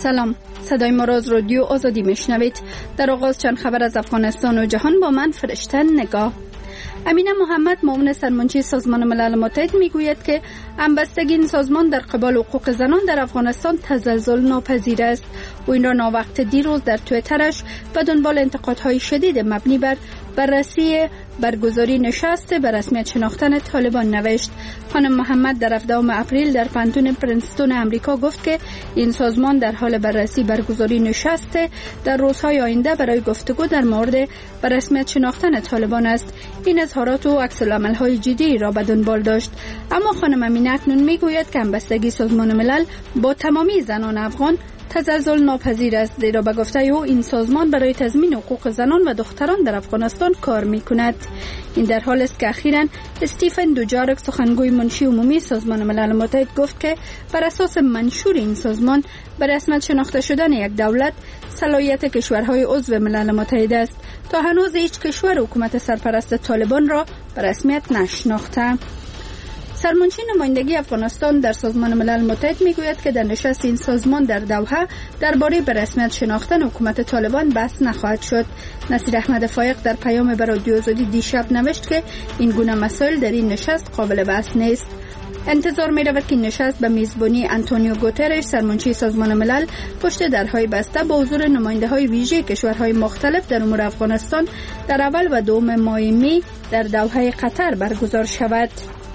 سلام، صدای ما را از رادیو آزادی میشنوید. در آغاز چند خبر از افغانستان و جهان با من فرشته نگاه. امینه محمد معاون سرمنشی سازمان ملل متحد میگوید که همبستگی این سازمان در قبال حقوق زنان در افغانستان تزلزل ناپذیر است. او این را ناوقت دیروز در توییترش به دنبال انتقادهای شدید مبنی بر بررسی برگزاری نشست به رسمیت شناختن طالبان نوشت. خانم محمد در 17 اپریل در پانتون پرنستون امریکا گفت که این سازمان در حال بررسی برگزاری نشست در روزهای آینده برای گفتگو در مورد به رسمیت شناختن طالبان است. این اظهارات و عکس‌العمل‌های جدی را به دنبال داشت. اما خانم امینه اکنون میگوید که همبستگی سازمان ملل با تمامی زنان افغان تزلزل ناپذیر است، زیرا به گفته او این سازمان برای تضمین حقوق زنان و دختران در افغانستان کار می‌کند. این در حالی است که اخیراً استیفن دوجارک سخنگوی منشی عمومی سازمان ملل متحد گفت که بر اساس منشور این سازمان به رسمیت شناخته شدن یک دولت صلاحیت کشورهای عضو ملل متحد است. تا هنوز هیچ کشور حکومت سرپرست طالبان را به رسمیت نشناخته. سرمنشی نمایندگی افغانستان در سازمان ملل متحد میگوید که در نشست این سازمان در دوحه درباره به رسمیت شناختن حکومت طالبان بحث نخواهد شد. نصیر احمد فایق در پیام به رادیو آزادی دیشب نوشت که این گونه مسائل در این نشست قابل بحث نیست. انتظار می رود که این نشست به میزبانی آنتونیو گوترش سرمنشی سازمان ملل پشت درهای بسته با حضور نماینده های ویژه کشورهای مختلف در امور افغانستان در اول و دوم ماه می در دوحه قطر برگزار شود.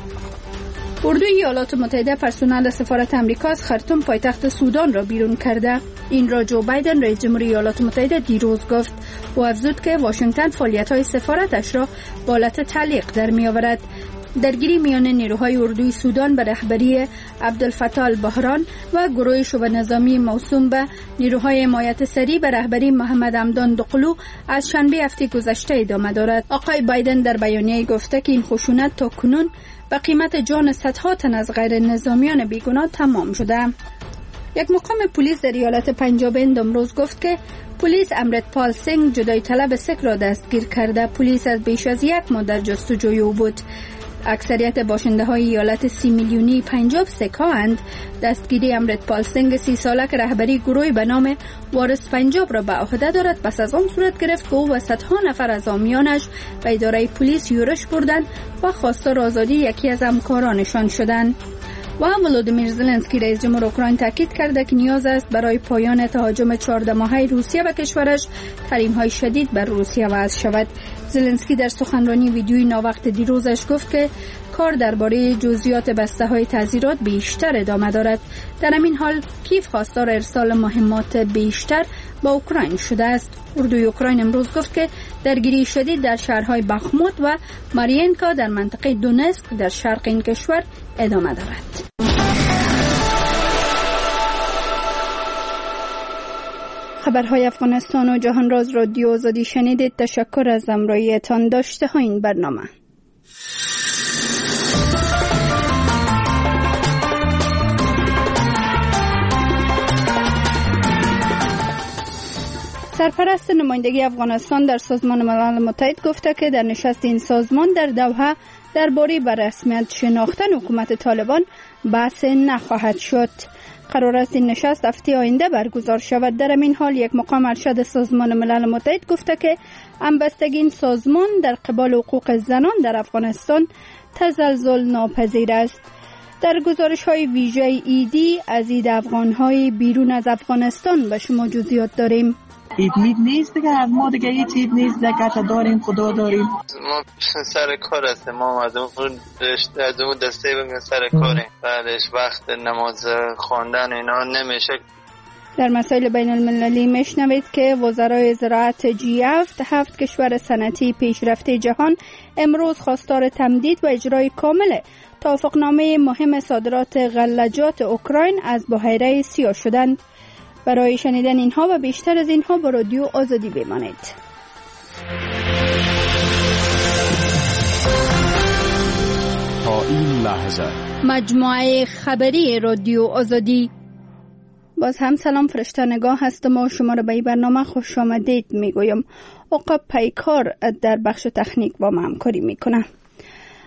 اردوی ایالات متحده پرسنل سفارت آمریکا از خرطوم پایتخت سودان را بیرون کرده. این را جو بایدن رئیس جمهوری ایالات متحده دیروز گفت. او افزود که واشنگتن فعالیت‌های سفارتش را با حالت تعلیق در می‌آورد. درگیری میان نیروهای اردوی سودان به رهبری عبدالفتاح البحران و گروه شبه نظامی موسوم به نیروهای حمایت سریع به رهبری محمد حمدان دقلو از شنبه هفته گذشته ادامه دارد. آقای بایدن در بیانیه گفته که این خشونت تا کنون به قیمت جان صدها تن از غیر نظامیان بیگناه تمام شده. یک مقام پلیس در ایالت پنجاب هند امروز گفت که پلیس امرتپال سینگ جدای طلب سیک را دستگیر کرده. پلیس از بیش از یک ماه در جستجوی او بود. اکثریت باشنده های ایالت 30 میلیونی پنجاب سکاند. دستگیری امرتپال سینگ 30 ساله که رهبری گروهی به نام وارث پنجاب را به عهده دارد پس از آن صورت گرفت که او و صدها نفر از حامیانش به اداره پلیس یورش بردند و خواستار آزادی یکی از همکارانشان شدند. و ولودیمیر زلنسکی رئیس جمهور اوکراین تاکید کرده که نیاز است برای پایان تهاجم 14 ماهه روسیه به کشورش تحریم‌های شدید بر روسیه وضع شود. زلنسکی در سخنرانی ویدیویی ناوقت دیروزش گفت که کار درباره جزئیات بسته‌های تعزیرات بیشتر ادامه دارد. در همین حال کیف خواستار ارسال مهمات بیشتر به اوکراین شده است. اردوی اوکراین امروز گفت که درگیری شدید در شهرهای بخموت و مارینکا در منطقه دونتسک در شرق این کشور ادامه دارد. خبرهای افغانستان و جهان را از رادیو آزادی شنیدید. تشکر از همراهیتان. داشته ها این برنامه. سرپرست نمایندگی افغانستان در سازمان ملل متحد گفته که در نشست این سازمان در دوحه درباره به رسمیت شناختن حکومت طالبان بحث نخواهد شد. قرار است این نشست هفته آینده برگزار شود. در این حال یک مقام ارشد سازمان ملل متحد گفته که همبستگی این سازمان در قبال حقوق زنان در افغانستان تزلزل ناپذیر است. در گزارش‌های ویژه ایدی از عید افغان‌های بیرون از افغانستان به شما جزئیات داریم. عید نیست دیگه، ما دیگه هیچ عید نیست دیگه، داریم خدا داریم. ما سر کار هستیم، ما از اون دسته بگیم سر کاریم، بعدش وقت نماز خواندن اینا نمیشه. در مسائل بین المللی میشنوید که وزرای زراعت G7 کشور صنعتی پیشرفته جهان امروز خواستار تمدید و اجرای کامل توافقنامه مهم صادرات غلجات اوکراین از بحیره سیاه شدند. برای شنیدن اینها و بیشتر از اینها با رادیو آزادی بمانید. تا این لحظه مجموعه خبری رادیو آزادی. باز هم سلام، فرشته نگاه هستم و شما را به این برنامه خوش آمدید میگویم. عقاب پیکار در بخش تکنیک با ما همکاری میکنه.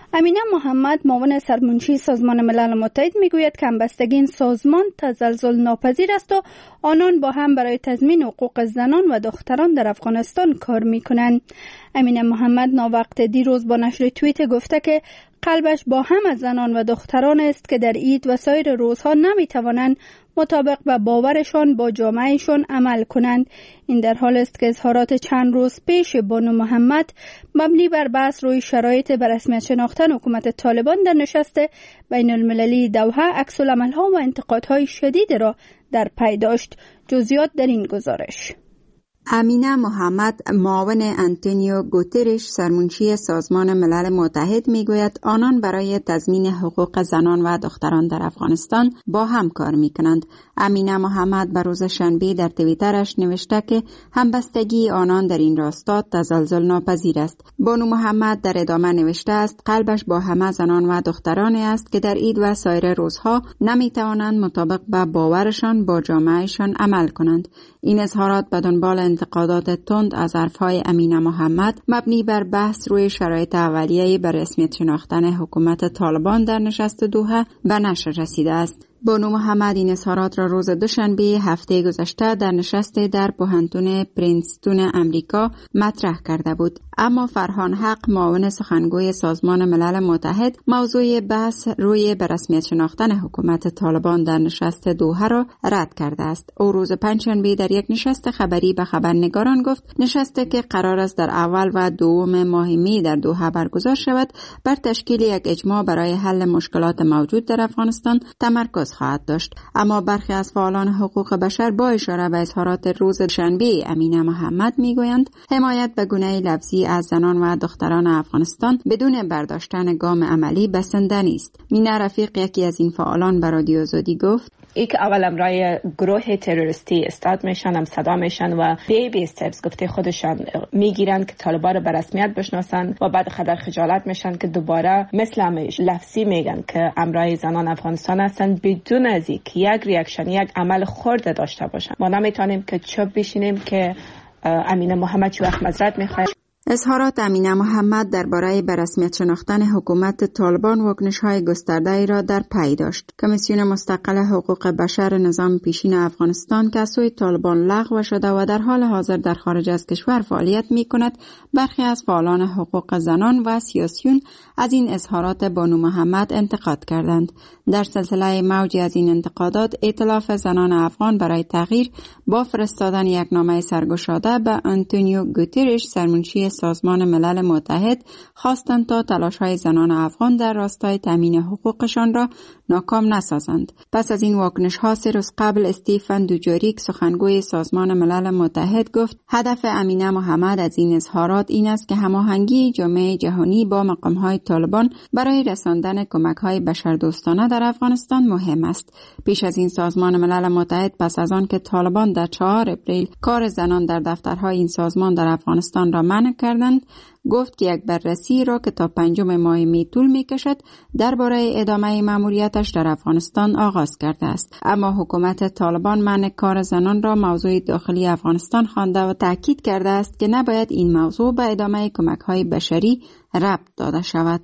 امینه محمد معاون سرمنشی سازمان ملل متحد میگوید که همبستگی این سازمان تزلزل ناپذیر است و آنان با هم برای تضمین حقوق زنان و دختران در افغانستان کار میکنند. امینه محمد ناوقت دیروز با نشر توییت گفته که قلبش با هم از زنان و دختران است که در عید و سایر روزها نمیتوانند مطابق به باورشان با جامعهشان عمل کنند. این در حال است که اظهارات چند روز پیش بانو محمد مبنی بر بحث روی شرایط به رسمیت شناختن حکومت طالبان در نشست بین المللی دوحه عکس العمل‌ها و انتقادهای شدید را در پی داشت. جزئیات در این گزارش. امینه محمد معاون آنتونیو گوترش سرمنشی سازمان ملل متحد میگوید آنان برای تضمین حقوق زنان و دختران در افغانستان با هم کار میکنند. امینه محمد بر روز شنبه در توییترش نوشته که همبستگی آنان در این راستا تزلزل ناپذیر است. بانو محمد در ادامه نوشته است قلبش با همه زنان و دخترانی است که در عید و سایر روزها نمیتوانند مطابق به باورشان با جامعهشان عمل کنند. این اظهارات به دنبال انتقادات تند از حرفهای امینه محمد مبنی بر بحث روی شرایط اولیه بر رسمیت شناختن حکومت طالبان در نشست دوحه به نشر رسیده است. بانو محمد این اظهارات را روز دوشنبه هفته گذشته در نشست در پوهنتون پرینستون امریکا مطرح کرده بود. اما فرهان حق معاون سخنگوی سازمان ملل متحد موضوع بحث روی به رسمیت شناختن حکومت طالبان در نشست دوحه را رد کرده است. او روز پنجشنبه در یک نشست خبری به خبرنگاران گفت نشستی که قرار است در اول و دوم ماه می در دوحه برگزار شود بر تشکیل یک اجماع برای حل مشکلات موجود در افغانستان تمرکز خواهد داشت. اما برخی از فعالان حقوق بشر با اشاره به اظهارات روز شنبه امینه محمد میگویند حمایت به گونه لفظی از زنان و دختران افغانستان بدون برداشتن گام عملی بسنده نیست. مینه رفیق یکی از این فعالان به رادیو آزادی گفت ای که اول امرای گروه تروریستی استاد میشن هم صدا میشن و بیبی استپس گفته خودشان میگیرن که طالبان رو به رسمیت بشناسن و بعد خبر خجالت میشن که دوباره مثل لفظی میگن که امرای زنان افغانستان هستن بدون از اینکه یک ریاکشن یک عمل خرد داشته باشن. ما نمیتونیم که چوب بشینیم که امینه محمد چه وقت معذرت میخواد. اظهارات امینه محمد درباره به رسمیت شناختن حکومت طالبان واکنش‌های گسترده‌ای را در پی داشت. کمیسیون مستقل حقوق بشر نظام پیشین افغانستان که از سوی طالبان لغو شده و در حال حاضر در خارج از کشور فعالیت می‌کند، برخی از فعالان حقوق زنان و سیاسیون از این اظهارات بانو محمد انتقاد کردند. در سلسله موجی از این انتقادات، ائتلاف زنان افغان برای تغییر با فرستادن یک نامه سرگشاده به آنتونیو گوترش سرمنشی سازمان ملل متحد خواستند تا تلاش‌های زنان افغان در راستای تامین حقوقشان را ناکام نسازند. پس از این واکنش‌ها 3 روز قبل استیفن دوجاریک سخنگوی سازمان ملل متحد گفت هدف امینه محمد از این اظهارات این است که هماهنگی جامعه جهانی با مقام‌های طالبان برای رساندن کمک‌های بشردوستانه در افغانستان مهم است. پیش از این سازمان ملل متحد پس از آن که طالبان در 4 اپریل کار زنان در دفترهای این سازمان در افغانستان را منع کردند، گفت که یک بررسی را که تا 5 ماه می طول می کشد درباره ادامه مأموریتش در افغانستان آغاز کرده است. اما حکومت طالبان منع کار زنان را موضوع داخلی افغانستان خوانده و تاکید کرده است که نباید این موضوع به ادامه کمک‌های بشری ربط داده شود.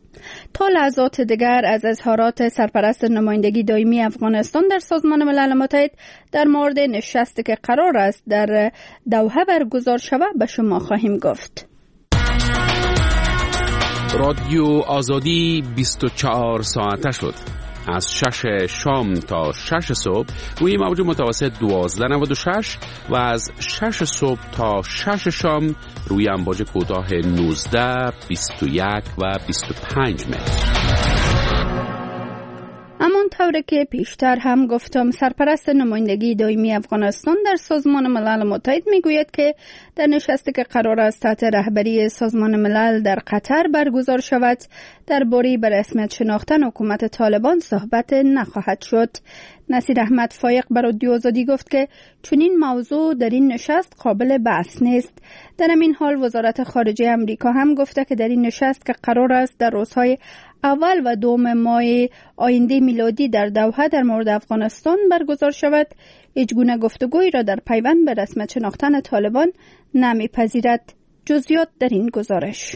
تا لحظات دیگر از اظهارات سرپرست نمایندگی دائمی افغانستان در سازمان ملل متحد در مورد نشستی که قرار است در دوحه برگزار شود به شما خواهیم گفت. رادیو آزادی 24 ساعته شد. از 6 شام تا 6 صبح روی موج متوسط 1296 و از 6 صبح تا 6 شام روی امواج کوتاه 19، 21 و 25 متر. همانطور که پیشتر هم گفتم، سرپرست نمایندگی دائمی افغانستان در سازمان ملل متحد میگوید که در نشستی که قرار است تحت رهبری سازمان ملل در قطر برگزار شود درباره به رسمیت شناختن حکومت طالبان صحبت نخواهد شد. نصیر احمد فایق بر رادیو آزادی گفت که چنین موضوع در این نشست قابل بحث نیست. در همین حال وزارت خارجه امریکا هم گفته که در این نشست که قرار است در روزهای اول و دوم ماه آینده میلادی در دوحه در مورد افغانستان برگزار شود، هیچگونه گفتگویی را در پیوند به رسمیت شناختن طالبان نمیپذیرد. جزئیات در این گزارش.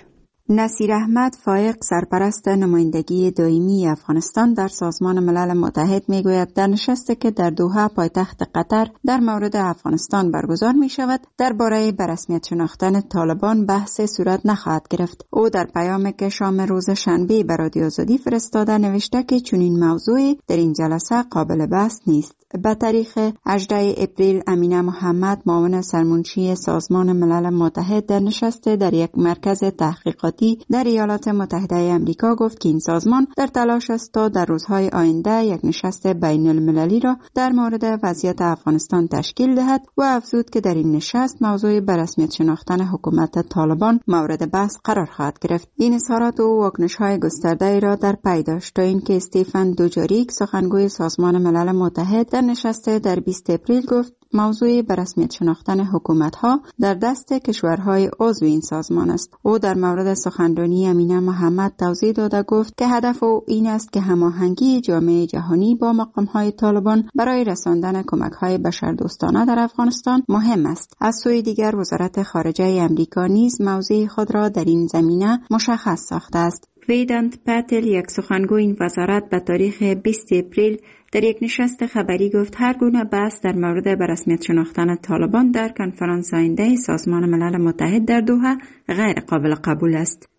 نصیر احمد فایق سرپرست نمایندگی دائمی افغانستان در سازمان ملل متحد میگوید در نشستی که در دوحه پایتخت قطر در مورد افغانستان برگزار می شود درباره به رسمیت شناختن طالبان بحث صورت نخواهد گرفت. او در پیامی که شام روز شنبه به رادیو آزادی فرستاده نوشته که چنین موضوعی در این جلسه قابل بحث نیست. به تاریخ 18 اپریل امینه محمد معاون سرمنشی سازمان ملل متحد در نشست در یک مرکز تحقیقاتی در ایالات متحده آمریکا گفت که این سازمان در تلاش است تا در روزهای آینده یک نشست بین المللی را در مورد وضعیت افغانستان تشکیل دهد و افزود که در این نشست موضوع به رسمیت شناختن حکومت طالبان مورد بحث قرار خواهد گرفت. این اظهارات او واکنش‌های گسترده‌ای را در پی داشت تا اینکه استیفن دوجاریک سخنگوی سازمان ملل متحد در نشست در 20 اپریل گفت موضوع به رسمیت شناختن حکومت‌ها در دست کشورهای عضو این سازمان است. او در مورد سخنرانی امینه محمد توضیح داده گفت که هدف او این است که هماهنگی جامعه جهانی با مقام‌های طالبان برای رساندن کمک‌های بشردوستانه در افغانستان مهم است. از سوی دیگر وزارت خارجه آمریکا نیز موضع خود را در این زمینه مشخص ساخته است. ویدانت پاتل یک سخنگوی این وزارت به تاریخ 20 اپریل در یک نشست خبری گفت هر گونه بحث در مورد به رسمیت شناختن طالبان در کنفرانس آینده سازمان ملل متحد در دوحه غیر قابل قبول است.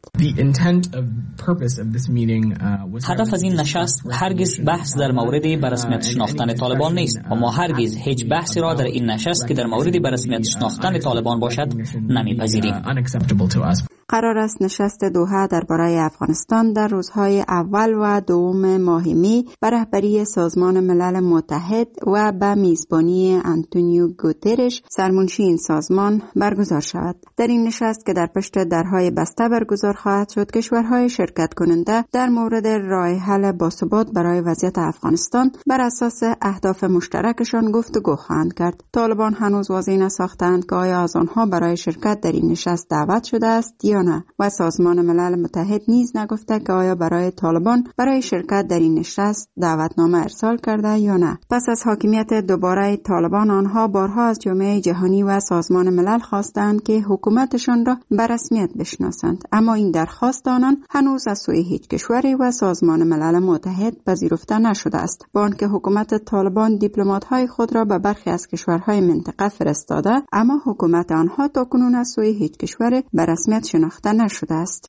هدف از این نشست هرگز بحث در مورد به رسمیت شناختن طالبان نیست و ما هرگز هیچ بحثی را در این نشست که در مورد به رسمیت شناختن طالبان باشد نمیپذیریم. قرار است نشست دوحه درباره افغانستان در روزهای اول و دوم ماه می به رهبری سازمان ملل متحد و به میزبانی آنتونیو گوترش سرمنشی این سازمان برگزار شود. در این نشست که در پشت درهای بسته برگزار خواهد شد، کشورهای شرکت کننده در مورد راه حل باثبات برای وضعیت افغانستان بر اساس اهداف مشترکشان گفتگو خواهند کرد. طالبان هنوز واضح نساختند که آیا از آنها برای شرکت در این نشست دعوت شده است یا نه و سازمان ملل متحد نیز نگفته که آیا برای طالبان برای شرکت در این نشست دعوتنامه ارسال کرده یا نه. پس از حاکمیت دوباره طالبان آنها بارها از جامعه جهانی و سازمان ملل خواستند که حکومتشان را به رسمیت بشناسند، اما این درخواست آنان هنوز از سوی هیچ کشوری و سازمان ملل متحد پذیرفته نشده است، با آنکه حکومت طالبان دیپلمات‌های خود را به برخی از کشورهای منطقه فرستاده، اما حکومت آنها تاکنون از سوی هیچ کشور به رسمیت شناخته نشده است.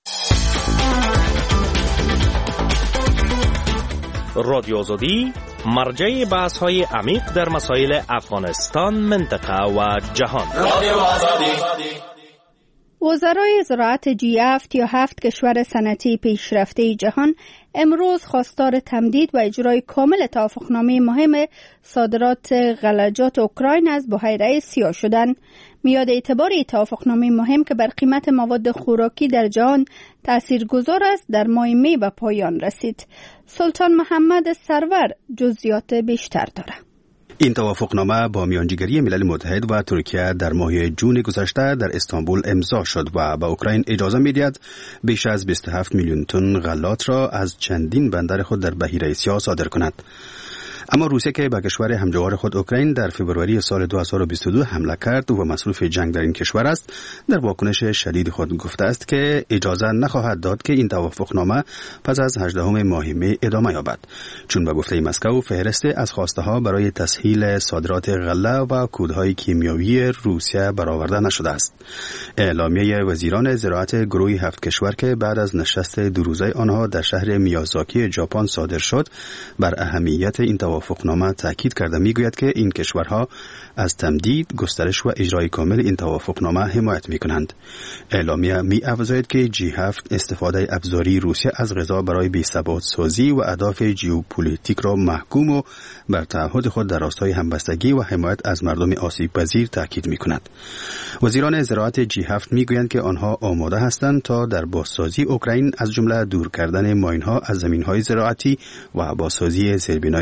رادیو آزادی مرجع بحث‌های عمیق در مسائل افغانستان، منطقه و جهان. رادیو آزادی. وزرای زراعت G7 یا 7 کشور صنعتی پیشرفته جهان امروز خواستار تمدید و اجرای کامل توافقنامه مهم صادرات غلجات اوکراین از بحیره سیاه شدند. میاد اعتبار توافقنامه مهم که بر قیمت مواد خوراکی در جهان تاثیرگذار است در ماه می به پایان رسید. سلطان محمد سرور جزئیات بیشتر دارد. این توافقنامه با میانجیگری ملل متحد و ترکیه در ماه جون گذشته در استانبول امضا شد و به اوکراین اجازه می‌دهد بیش از 27 میلیون تن غلات را از چندین بندر خود در بحیره سیاه صادر کند. اما روسیه که به کشور همجوار خود اوکراین در فوریه سال 2022 حمله کرد و مصروف جنگ در این کشور است، در واکنش شدید خود گفته است که اجازه نخواهد داد که این توافقنامه پس از 18 ماه می ادامه یابد، چون به گفته مسکو فهرست از خواسته ها برای تسهیل صادرات غله و کودهای کیمیایی روسیه برآورده نشده است. اعلامیه وزیران زراعت گروه 7 کشور که بعد از نشست دو روزه آنها در شهر میازاکی ژاپن صادر شد، بر اهمیت این توافقنامه تاکید کرده میگوید که این کشورها از تمدید، گسترش و اجرای کامل این توافقنامه حمایت میکنند. اعلامیه می‌افزاید که G7 استفاده ابزاری روسیه از غذا برای بی‌ثبات سازی و اهداف ژئوپلیتیک را محکوم و بر تعهد خود در راستای همبستگی و حمایت از مردم آسیب پذیر تاکید میکند. وزیران زراعت G7 میگویند که آنها آماده هستند تا در بازسازی اوکراین از جمله دور کردن ماین‌ها از زمین‌های زراعتی و بازسازی زیربنای زراعتی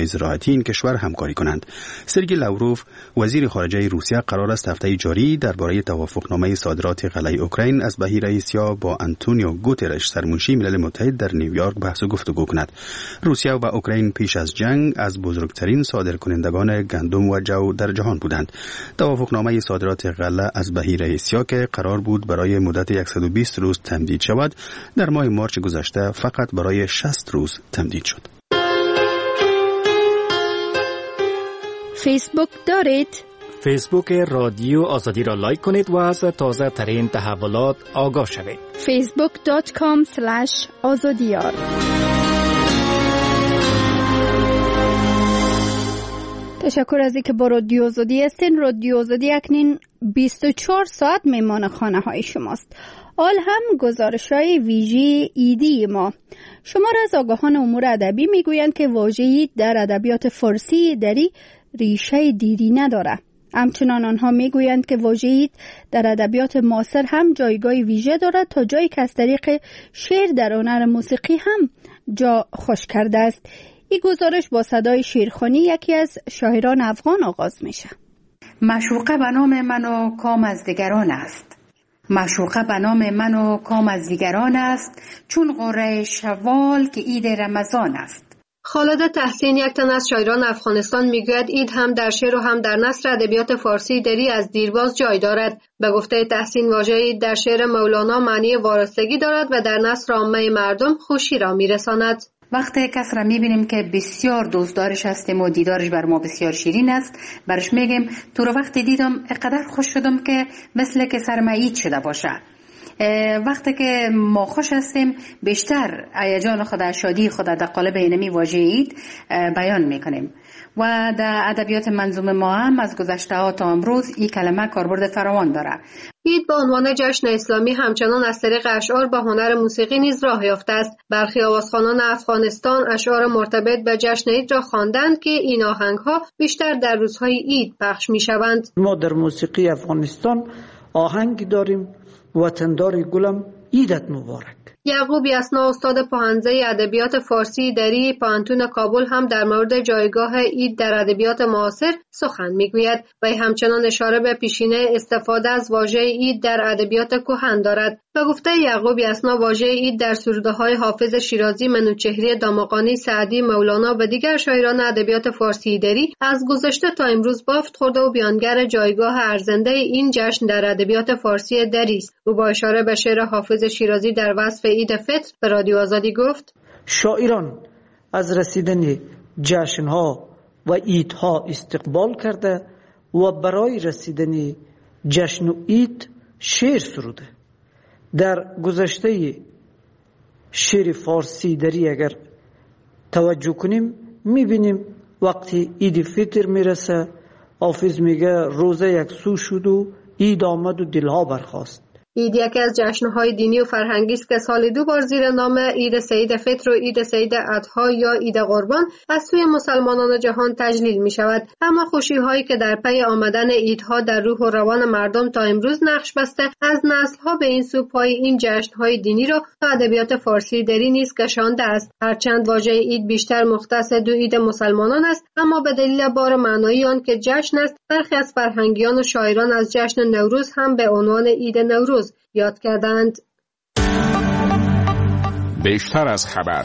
این کشور همکاری کنند. سرگئی لاوروف وزیر خارجه روسیه قرار است هفته جاری درباره توافقنامه صادرات غله اوکراین از بحیره اسیا با آنتونیو گوترش سرمنشی ملل متحد در نیویورک بحث و گفتگو کند. روسیه و اوکراین پیش از جنگ از بزرگترین صادرکنندگان گندم و جو در جهان بودند. توافقنامه صادرات غله از بحیره اسیا که قرار بود برای مدت 120 روز تمدید شود، در ماه مارچ گذشته فقط برای 60 روز تمدید شد. فیسبوک دارید؟ فیسبوک رادیو آزادی را لایک کنید و از تازه ترین تحولات آگاه شوید. facebook.com/azadiyar. تشکر از اینکه با رادیو آزادی هستین. رادیو آزادی اکنون 24 ساعت میمان خانه های شماست. حال هم گزارش‌های ویژه ایدی ما. شما را از آگاهان امور ادبی میگویند که واژه اید در ادبیات فارسی دری ریشه دیری نداره. همچنان آنها میگویند که واژه اید در ادبیات معاصر هم جایگاه ویژه دارد تا جایی که از طریق شعر در هنر موسیقی هم جا خوش کرده است. این گزارش با صدای شیرخوانی یکی از شاعران افغان آغاز میشه. معشوقه به نام من و کام از دیگران است. معشوقه به نام من و کام از دیگران است، چون قره شوال که عید رمضان است. خالد تحسین، یک تن از شاعران افغانستان، میگوید عید هم در شعر و هم در نثر ادبیات فارسی دری از دیرباز جای دارد. به گفته تحسین واژه عید در شعر مولانا معنی وارستگی دارد و در نثر عامه مردم خوشی را میرساند. وقتی کس را میبینیم که بسیار دوستدارش هستیم و دیدارش بر ما بسیار شیرین است، برش میگیم تو رو وقتی دیدم اقدر خوش شدم که مثل که سرم عید شده باشه. وقتی که ما خوش هستیم بیشتر هیجان خود، شادی خود در قالب اینمی واژه عید بیان میکنیم. و در ادبیات منظوم ما هم از گذشته ها تا امروز این کلمه کاربرد فراوان داره. عید به عنوان جشن اسلامی همچنان از طریق اشعار به هنر موسیقی نیز راه یافته است. برخی آوازخوانان افغانستان اشعار مرتبط به جشن عید را خواندند که این آهنگ‌ها بیشتر در روزهای عید پخش می‌شوند. ما در موسیقی افغانستان آهنگی داریم: وطندار گلم عیدت مبارک. یعقوب یسنا، استاد پاهنزه ادبیات فارسی دری پانتون کابل، هم در مورد جایگاه عید در ادبیات معاصر سخن میگوید و همچنان اشاره به پیشینه استفاده از واژه عید در ادبیات کهن دارد. به گفته یعقوب یسنا، واژه عید در سروده‌های حافظ شیرازی، منوچهری، دامغانی، سعدی، مولانا و دیگر شاعران ادبیات فارسی دری از گذشته تا امروز بافت خورده و بیانگر جایگاه ارزنده این جشن در ادبیات فارسی دری است. او با اشاره به شعر حافظ شیرازی در وصف عید فطر به رادیو آزادی گفت: شاعران از رسیدن جشن‌ها و عیدها استقبال کرده و برای رسیدن جشن و عید شعر سروده. در گذشته شعر فارسی دری اگر توجه کنیم میبینیم وقتی عید فطر میرسه حافظ میگه روزه یک سو شد و عید آمد و دلها برخاست. عید یکی از جشن‌های دینی و فرهنگی است که سال 2 بار زیر نام عید سعید فطر و عید سعید اضحی یا عید قربان از سوی مسلمانان جهان تجلیل می‌شود. اما خوشی‌هایی که در پی آمدن عیدها در روح و روان مردم تا امروز نقش بسته، از نسل‌ها به این سو پای این جشن‌های دینی را تا ادبیات فارسی دری نیز کشانده است. هرچند واژه عید بیشتر مختص 2 عید مسلمانان است، اما به دلیل بار معنایی آن که جشن است، برخی از فرهنگیان و شاعران از جشن نوروز هم به عنوان عید نوروز یاد کردند. بیشتر از خبر.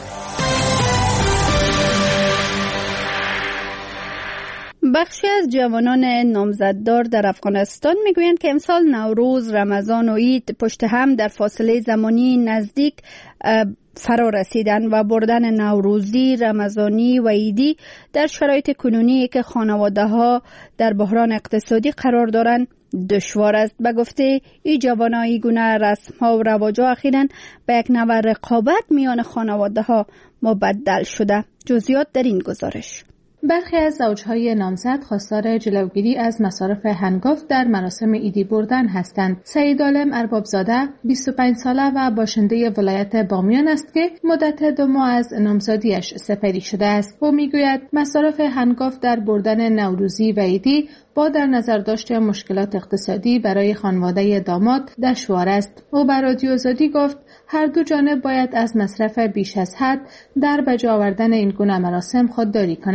بخشی از جوانان نامزددار در افغانستان میگویند که امسال نوروز، رمضان و عید پشت هم در فاصله زمانی نزدیک فرا رسیدند و بردن نوروزی، رمضانی و عیدی در شرایط کنونی که خانواده‌ها در بحران اقتصادی قرار دارند دشوار است. به گفته این جوانان، این گونه رسم‌ها و رواج‌ها اخیراً به یک نوع رقابت میان خانواده‌ها مبدل شده. جزئیات در این گزارش. برخی از زوجهای نامزد خواستار جلوگیری از مصارف هنگفت در مراسم عیدی بردن هستند. سعید عالم اربابزاده 25 ساله و باشنده ولایت بامیان است که مدت 2 ماه از نامزدیش سپری شده است. او میگوید مصارف هنگفت در بردن نوروزی و عیدی با در نظر داشت مشکلات اقتصادی برای خانواده داماد دشوار است. او بر رادیو آزادی گفت هر دو جانب باید از مصرف بیش از حد در بجا آوردن این گونه مراسم خودداری کنند.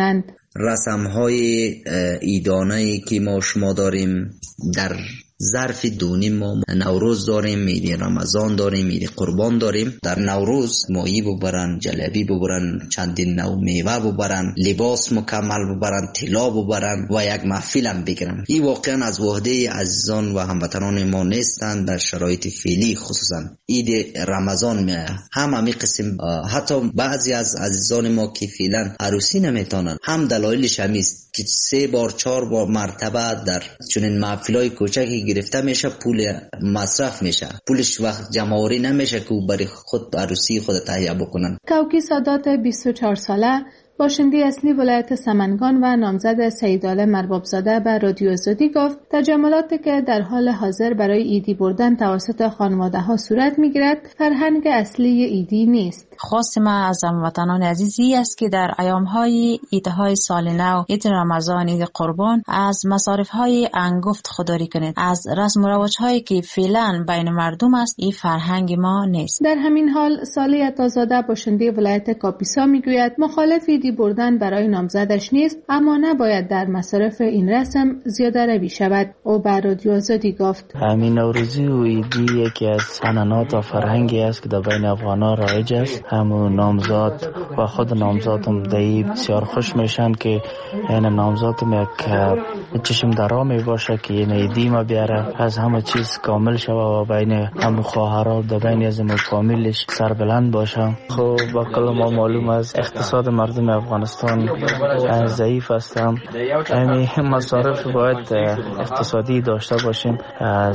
رسم‌های عیدانه‌ای که ما شما داریم، در ظرف دونیم ما نوروز داریم، عید رمضان داریم، عید قربان داریم. در نوروز ماهی ببرن، جلبی ببرن، چندین نوع میوه ببرن، لباس مکمل ببرن، طلا ببرن و یک محفل هم بگیرن. این واقعا از وحده عزیزان و هموطنان ما نیستند. در شرایط فعلی خصوصا عید رمضان همین قسم، حتی بعضی از عزیزان ما که فعلا عروسی نمیتونن، هم دلایلش همیست که 3 بار 4 بار مرتبه در چنین محفلای کوچکی گرفته میشه، پول مصرف میشه، پولش وقت جمع‌آوری نمیشه که برای خود عروسی خود تهیه بکنن. کوکی سادات 24 ساله باشنده اصلی ولایت سمنگان و نامزد سیدعالم اربابزاده به رادیو آزادی گفت تجملاتی که در حال حاضر برای عیدی بردن توسط خانواده ها صورت میگیرد فرهنگ اصلی عیدی نیست. خواست ما از هموطنان عزیزی است که در ایام‌های عیدهای سال نو، عید رمضان، عید قربان از مصارف‌های انگفت خودداری کنید. از رسم و رواج‌هایی که فعلا بین مردم است، این فرهنگ ما نیست. در همین حال صالح عطازاده باشنده ولایت کاپیسا میگوید مخالف عیدی بردن برای نامزدش نیست، اما نباید در مصارف این رسم زیاده روی شود. او بر رادیو آزادی گفت همین نوروزی و عیدی یکی از سننات و فرهنگی است که در بین افغان‌ها رایج است. همون نامزاد و خود نامزادم دایی بسیار خوش میشن که این نامزادم یک چشم درا می باشه که این عیدی ما بیاره، از همه چیز کامل شوه و بین همون خواهرها در بین از کاملش سربلند باشه. خب با کل ما معلوم است اقتصاد مردم افغانستان ضعیف است. همین مصارف باید اقتصادی داشته باشیم. از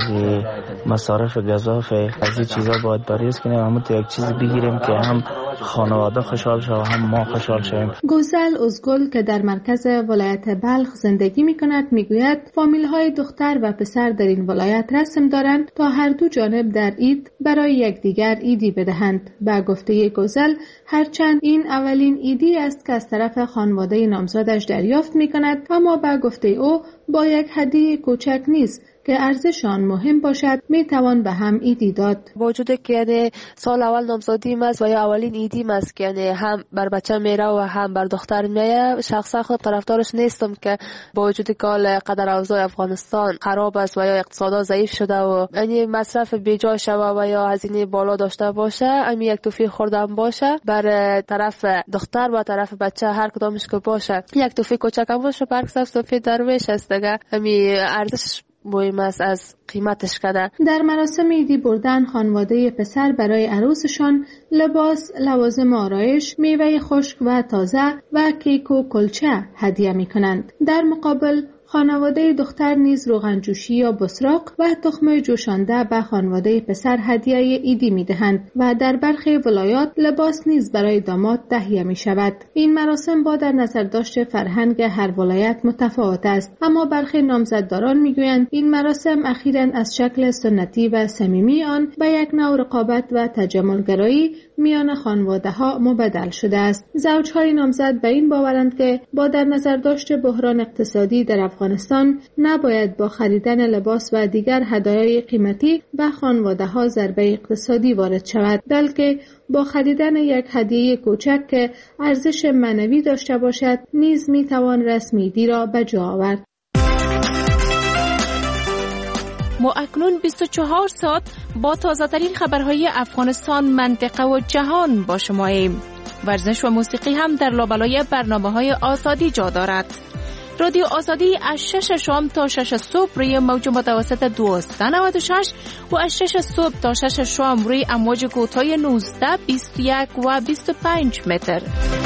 مصارف گزافه از این چیزا باید پرهیز کنیم، همون تو یک چیز بگیریم که هم خانواده خوشحال شوه هم ما خوشحال شویم. گوزل ازگل که در مرکز ولایت بلخ زندگی می کند میگوید فامیل های دختر و پسر در این ولایت رسم دارند تا هر دو جانب در عید برای یکدیگر عیدی بدهند. با گفته گوزل هرچند این اولین عیدی است که از طرف خانواده نامزادش دریافت می کند، اما با گفته او با یک هدیه کوچک نیست که ارزش آن مهم باشد می توان به هم عیدی داد. با وجود که یعنی سال اول نامزادیم است و یا اولین عیدیم است که یعنی هم بر بچه میره و هم بر دختر میره، شخصا خود طرفدارش نیستم که با وجود که قدر اوضاع افغانستان خراب است و یا اقتصاد ضعیف شده و یعنی مصرف بیجا شوه و یا هزینه بالا داشته باشه، همین یک توفیق خوردن باشه بر طرف دختر و طرف بچه هر کدامش که باشه، یک توفیق کوچک هم باشه، برعکس توفیق درویش است دیگه. همین ارزش مهم است از قیمتش کده. در مراسم عیدی بردن خانواده پسر برای عروسشان لباس، لوازم آرایش، میوه خشک و تازه و کیک و کلچه هدیه می کنند. در مقابل خانواده دختر نیز روغن جوشی یا بسراق و تخم جوشانده به خانواده پسر هدیه عیدی می دهند و در برخی ولایات لباس نیز برای داماد تهیه می شود. این مراسم با در نظر داشت فرهنگ هر ولایت متفاوت است، اما برخی نامزدداران می گویند این مراسم اخیراً از شکل سنتی و صمیمی آن به یک نوع رقابت و تجملگرایی میان خانواده ها مبدل شده است. زوجهای نامزد به این باورند که با در نظر داشت بحران اقتصادی در افغانستان نباید با خریدن لباس و دیگر هدایای قیمتی به خانواده ها ضربه اقتصادی وارد شود، بلکه با خریدن یک هدیه کوچک که ارزش معنوی داشته باشد نیز میتوان رسم عیدی را به جا آورد. ما اکنون 24 ساعت با تازه ترین خبرهای افغانستان، منطقه و جهان با شماییم. ورزش و موسیقی هم در لابلای برنامه‌های آزادی جا دارد. رادیو آزادی از 6 شام تا 6 صبح روی موج متوسط 1296 و از 6 صبح تا 6 شام روی امواج کوتاه 19، 21 و 25 متر.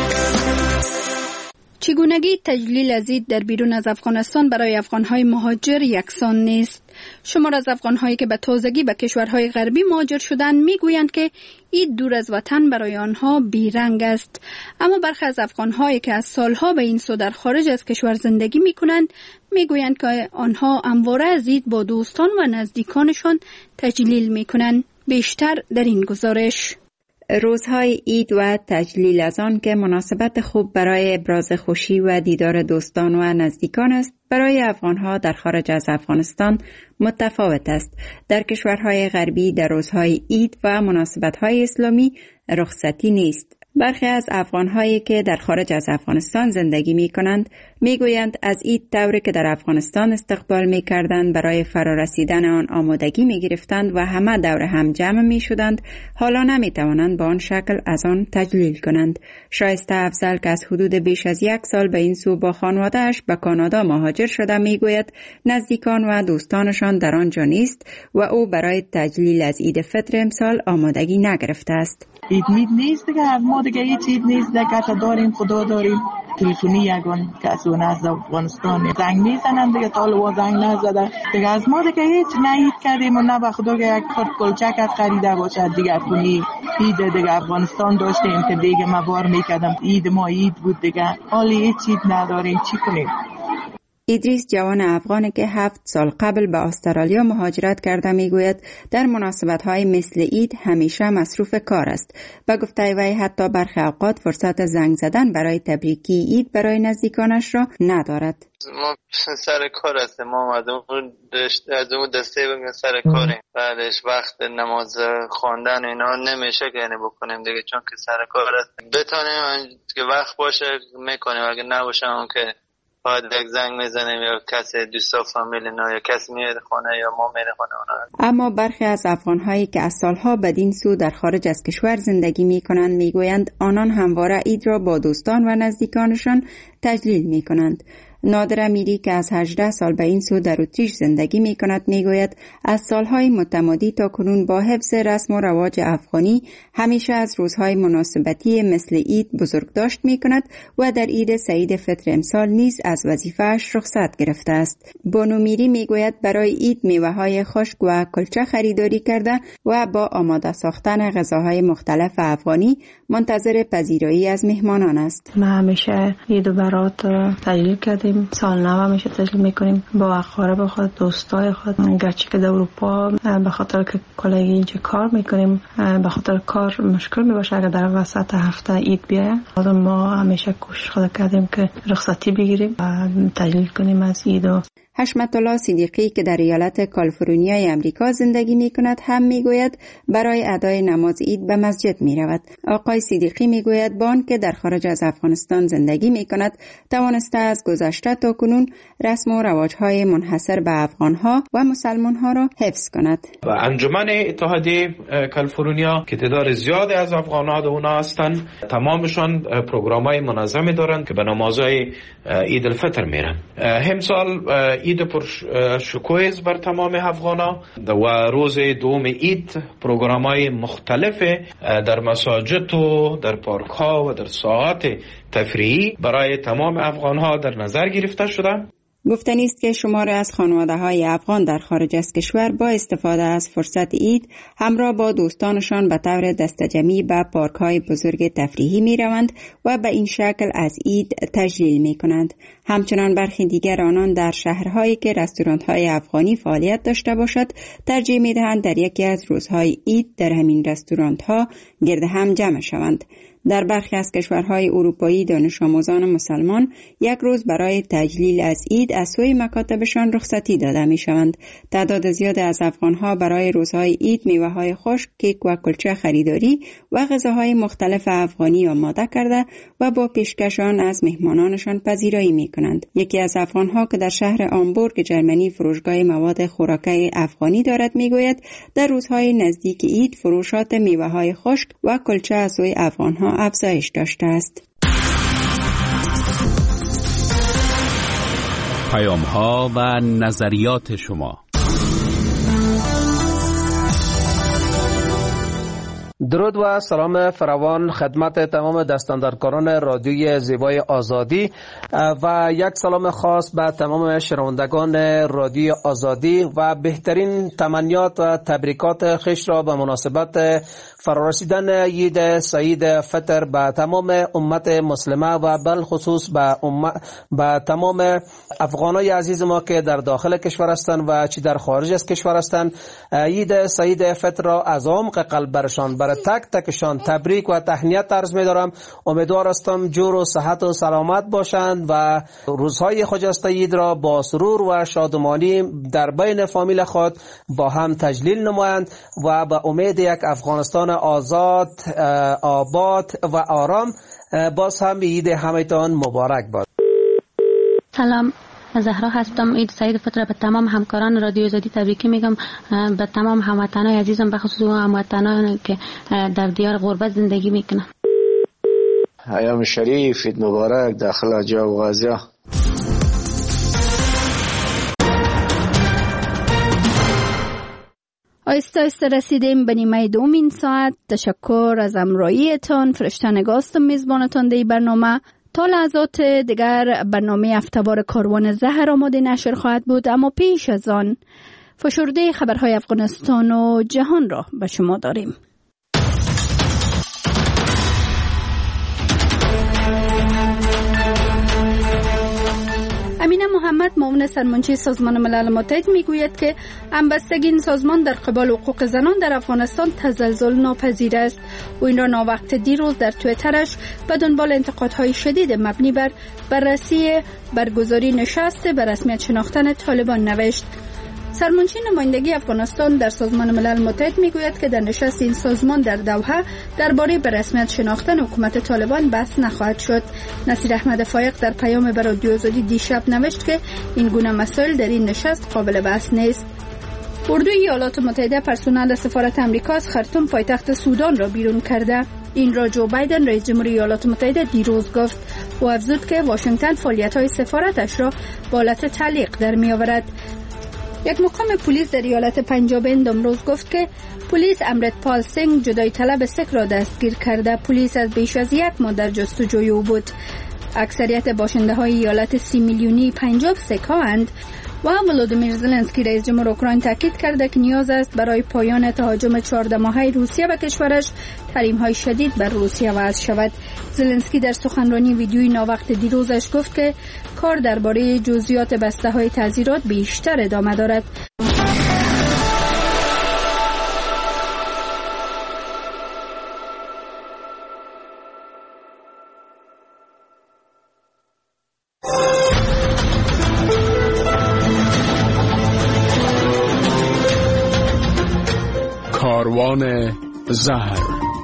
چگونگی تجلیل از عید در بیرون از افغانستان برای افغانهای مهاجر یکسان نیست. شمار از افغانهایی که به تازگی به کشورهای غربی مهاجر شدند میگویند که عید دور از وطن برای آنها بیرنگ است، اما برخی از افغانهایی که از سالها به این سو در خارج از کشور زندگی میکنند میگویند که آنها همواره از عید با دوستان و نزدیکانشان تجلیل میکنند. بیشتر در این گزارش. روزهای عید و تجلیل از آن که مناسبت خوب برای ابراز خوشی و دیدار دوستان و نزدیکان است، برای افغانها در خارج از افغانستان متفاوت است. در کشورهای غربی در روزهای عید و مناسبت‌های اسلامی رخصتی نیست. برخی از افغان‌هایی که در خارج از افغانستان زندگی می‌کنند می‌گویند از عید طوری که در افغانستان استقبال می‌کردند برای فرارسیدن آن آمادگی می‌گرفتند و همه دور هم جمع می‌شدند، حالا نمی‌توانند با آن شکل از آن تجلیل کنند. شایسته افضل که از حدود بیش از 1 سال به این سو با خانواده‌اش به کانادا مهاجر شده می‌گوید نزدیکان و دوستانشان در آنجا نیست و او برای تجلیل از عید فطر امسال آمادگی نگرفته است. عید نیست دیگه، ما دیگه هیچ عید نیست دیگه، داریم خدا داریم. تلفنی یگان کسی از افغانستان زنگ میزنن دیگه، طالبا زنگ نزده دیگه، از ما دیگه هیچ نه عید کردیم و نه به خدا که یک خود کلچک از خریده باشد دیگه. خونی عید دیگه افغانستان داشتیم که دیگه ما بار میکردم، عید ما عید بود دیگه، حالی هیچ عید نداریم، چی کنیم؟ ادریس جوان افغانی که 7 سال قبل به استرالیا مهاجرت کرده میگوید در مناسبت‌های مثل عید همیشه مصروف کار است. به گفته وی حتی برخی اوقات فرصت زنگ زدن برای تبریکی عید برای نزدیکانش را ندارد. ما سر کار هستیم، ما از اون دسته بگیم سر کاریم، بعدش وقت نماز خواندن اینا نمیشه که یعنی بکنیم دیگه، چون که سر کار هستیم. بتونیم که وقت باشه میکنیم، اگه نباشه اون که باید یک زنگ میزنیم یا کسی دوستا فامیل اینا یا کسی میاد خانه یا ما میره خانه اونا. اما برخی از افغان‌هایی که از سالها بدین سو در خارج از کشور زندگی میکنند میگویند آنان همواره عید را با دوستان و نزدیکانشان تجلیل میکنند. نادر امیری که از 18 سال به این سو در اتریش زندگی می کند می گوید از سالهای متمادی تا کنون با حفظ رسم و رواج افغانی همیشه از روزهای مناسبتی مثل عید بزرگداشت می کند و در عید سعید فطر امسال نیز از وظیفه‌اش رخصت گرفته است. بانو میری می گوید برای عید میوه‌های خشک و کلچه خریداری کرده و با آماده ساختن غذاهای مختلف افغانی منتظر پذیرایی از مهمانان است. ما همیشه عید و برات تجلیل کردیم، سال نو همیشه تجلیل میکنیم با اقارب خود، دوستای خود، گرچه که در اروپا به خاطر که کلگی اینجا کار میکنیم به خاطر کار مشکل میباشه اگر در وسط هفته عید بیایه. ما همیشه کوشش خود کردیم که رخصتی بگیریم و تجلیل کنیم از عید. حشمت الله صدیقی که در ایالت کالیفرنیای امریکا زندگی می کند هم می گوید برای ادای نماز عید به مسجد می رود. آقای صدیقی می گوید با آنکه در خارج از افغانستان زندگی می کند توانسته از گذشته تا کنون رسم و رواج‌های منحصر به افغان‌ها و مسلمان‌ها را حفظ کند. و انجمن اتحادیه کالیفرنیا که تعداد زیادی از افغان‌ها در اونها هستند، تمامشان پروگرام‌های منظمی دارند که به نمازهای عید الفطر میرن. همسال عید پر شکوه بر تمام افغانا و روز دوم عید پروگرام‌های مختلف در مساجد و در پارک ها و در ساعات تفریحی برای تمام افغان‌ها در نظر گرفته شده. گفتنی است که شماری از خانواده‌های افغان در خارج از کشور با استفاده از فرصت عید همراه با دوستانشان به طور دسته‌جمعی به پارک‌های بزرگ تفریحی می‌روند و به این شکل از عید تجلیل می‌کنند. همچنان برخی دیگر آنان در شهرهایی که رستوران‌های افغانی فعالیت داشته باشد ترجیح می‌دهند در یکی از روزهای عید در همین رستوران‌ها گرد هم جمع شوند. در برخی از کشورهای اروپایی دانش آموزان مسلمان یک روز برای تجلیل از عید از سوی مکاتبشان رخصتی داده می شوند. تعداد زیاد از افغانها برای روزهای عید میوه‌های خشک، کیک و کلچه خریداری و غذاهای مختلف افغانی آماده کرده و با پیشکشان از مهمانانشان پذیرایی می کنند. یکی از افغانها که در شهر آمبورگ جرمنی فروشگاه مواد خوراکی افغانی دارد می گوید در روزهای نزدیک عید فروشات میوه‌های خشک و کلچه از سوی افغانها افزایش داشته است. پیام‌ها و نظریات شما. درود و سلام فراوان خدمت تمام دستاندرکاران رادیوی زیبای آزادی و یک سلام خاص به تمام شنوندگان رادیو آزادی و بهترین تمنیات و تبریکات خوش را به مناسبت فرارسیدن عید سعید فطر به تمام امت مسلمه و بالخصوص به تمام افغانای عزیز ما که در داخل کشور هستند و چی در خارج از کشور هستند. عید سعید فطر را از عمق قلب برشان برای تک تکشان تبریک و تهنیت عرض می دارم. امیدوار هستم جور و صحت و سلامت باشند و روزهای خجسته عید را با سرور و شادمانی در بین فامیل خود با هم تجلیل نمایند و به امید یک افغانستان هموطنان آزاد، آباد و آرام، باز هم عید همتان مبارک باد. سلام، زهرا هستم. عید سعید فطر به تمام همکاران رادیو آزادی تبریک میگم، به تمام هموطنان عزیزم، به خصوص هموطنان که در دیار غربت زندگی میکنن. ایام شریف، عید مبارک داخل جا و غازیه. آیسته آیسته رسیدیم به نیمه دوم این ساعت. تشکر از همراهیتان. فرشته نگاستم میزبانتان در برنامه. تا لحظات دیگر برنامه هفته‌وار کاروان زهر آماده نشر خواهد بود، اما پیش از آن فشرده خبرهای افغانستان و جهان را به شما داریم. امینه محمد، معاون سرمنشی سازمان ملل متحد، میگوید که همبستگی این سازمان در قبال حقوق زنان در افغانستان تزلزل ناپذیر است. او این را ناوقت دیروز در توییترش به دنبال انتقادهای شدید مبنی بر بررسی برگزاری نشست به رسمیت شناختن طالبان نوشت. سرمنشی نمایندگی افغانستان در سازمان ملل متحد میگوید که در نشست این سازمان در دوحه درباره به رسمیت شناختن حکومت طالبان بحث نخواهد شد. نصیر احمد فایق در پیام به رادیو آزادی دیشب نوشت که این گونه مسائل در این نشست قابل بحث نیست. اردوی ایالات متحده پرسنل سفارت آمریکا از خرطوم پایتخت سودان را بیرون کرده. این را جو بایدن رئیس جمهوری ایالات متحده دیروز گفت و افزود که واشنگتن فعالیت‌های سفارتش را با حالت تعلیق در می‌آورد. یک مقام پلیس در ایالت پنجاب هند امروز گفت که پلیس امرتپال سینگ جدای طلب سک را دستگیر کرده. پلیس از بیش از یک ماه در جستجوی او بود. اکثریت باشنده های ایالت 30 میلیونی پنجاب سک ها اند و ولودیمیر زلنسکی رئیس جمهور اوکراین تاکید کرده که نیاز است برای پایان تهاجم 14 ماهه روسیه به کشورش تحریم های شدید بر روسیه وضع شود. زلنسکی در سخنرانی ویدیویی ناوقت دیروزش گفت که کار درباره جزئیات بسته های تعزیرات بیشتر ادامه دارد. کاروان زهر.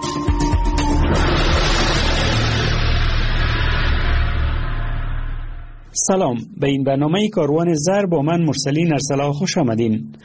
سلام، به این برنامه کاروان زهر با من مرسلین ارسلا خوش آمدین.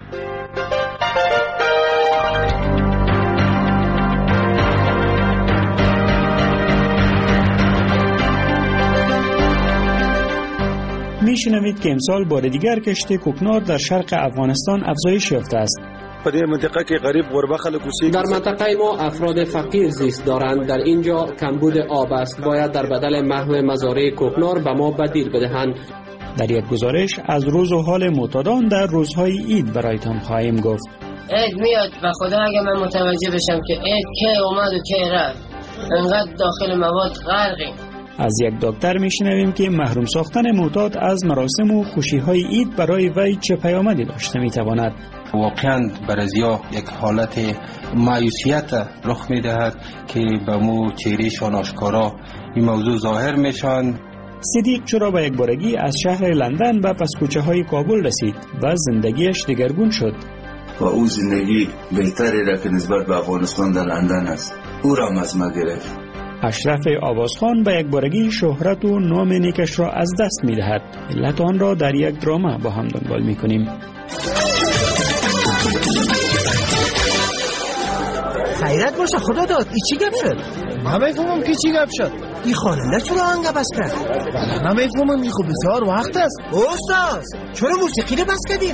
میشنوید که امسال بار دیگر کشت کوکنار در شرق افغانستان افزایش یافته است. در منطقه که غریب غربه خلق در منطقه ما افراد فقیر زیست دارند. در اینجا کمبود آب است. باید در بدل محو مزارع کوکنار به ما بدیل بدهند. در یک گزارش از روز و حال معتادان در روزهای عید برایتان خواهیم گفت. عید میاد و خدا اگه من متوجه بشم که عید که اومد و که رفت، انقدر داخل مواد غرقیم. از یک دکتر میشنویم که محروم ساختن معتاد از مراسم و خوشی‌های عید برای وی چه پیامدی داشته میتواند. واقعا برازیا یک حالت مایوسیت رخ میدهد که به مو چهرهشان آشکارا این موضوع ظاهر میشن. صدیق چرا به یک بارگی از شهر لندن به پسکوچه های کابل رسید و زندگیش دگرگون شد و او زندگی بهتری را که نسبت به افغانستان در لندن است او را از ما گرفت. اشرف آوازخان به یک بارگی شهرت و نام نیکش را از دست میدهد. علت آن را در یک دراما با هم دنبال میکنیم. خیرت باشه خدا داد. ای چی گپ شد؟ نمیفهمم که چی گپ شد. این خواننده چرا آهنگ بس کرد؟ نمیفهمم. این خب بسیار وقت است. استاد چرا موسیقی رو بس کردیم؟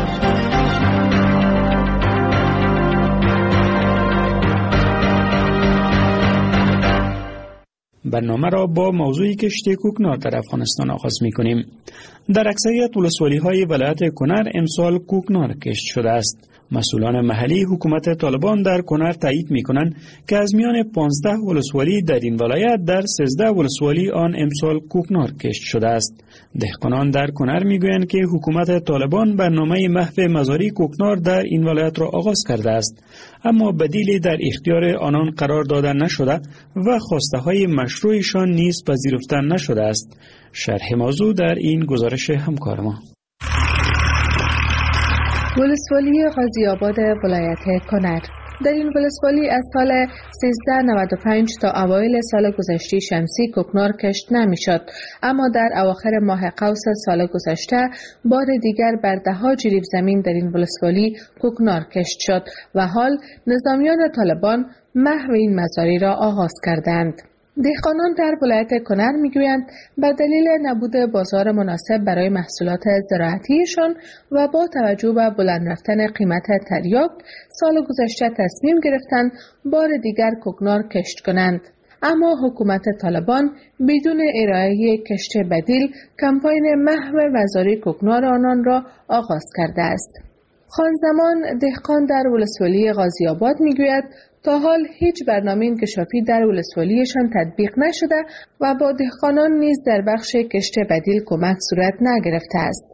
برنامه را با موضوع کشت کوکنار در افغانستان آغاز می‌کنیم. در اکثریت ولسوالی‌های ولایت کنر امسال کوکنار کشت شده است. مسئولان محلی حکومت طالبان در کنر تایید می‌کنند که از میان 15 ولسوالی در این ولایت در 13 ولسوالی آن امسال کوکنار کشت شده است. دهقانان در کنر می‌گویند که حکومت طالبان برنامه محو مزارع کوکنار در این ولایت را آغاز کرده است، اما بدیلی در اختیار آنان قرار داده نشده و خواسته‌های مشروعشان نیز پذیرفته نشده است. شرح موضوع در این گزارش همکار ما. ولسوالی غازی آباد ولایت کنر در این ولسوالی از سال 1395 تا اوایل سال گذشته شمسی کوکنار کشت نمیشد، اما در اواخر ماه قوس سال گذشته بار دیگر بر ده‌ها جریب زمین در این ولسوالی کوکنار کشت شد و حال نظامیان طالبان محو این مزارع را آغاز کردند. دهقانان در ولایت کنر میگویند به دلیل نبود بازار مناسب برای محصولات زراعتیشان و با توجه به بلند رفتن قیمت تریاک سال گذشته تصمیم گرفتند بار دیگر کوکنار کشت کنند. اما حکومت طالبان بدون ارائه کشت بدیل کمپاین محو مزارع کوکنار آنان را آغاز کرده است. خانزمان دهقان در ولسوالی غازی آباد میگوید تا حال هیچ برنامه انکشافی در ولسوالیشان تطبیق نشده و با دهقانان نیز در بخش کشت بدیل کمک صورت نگرفته است.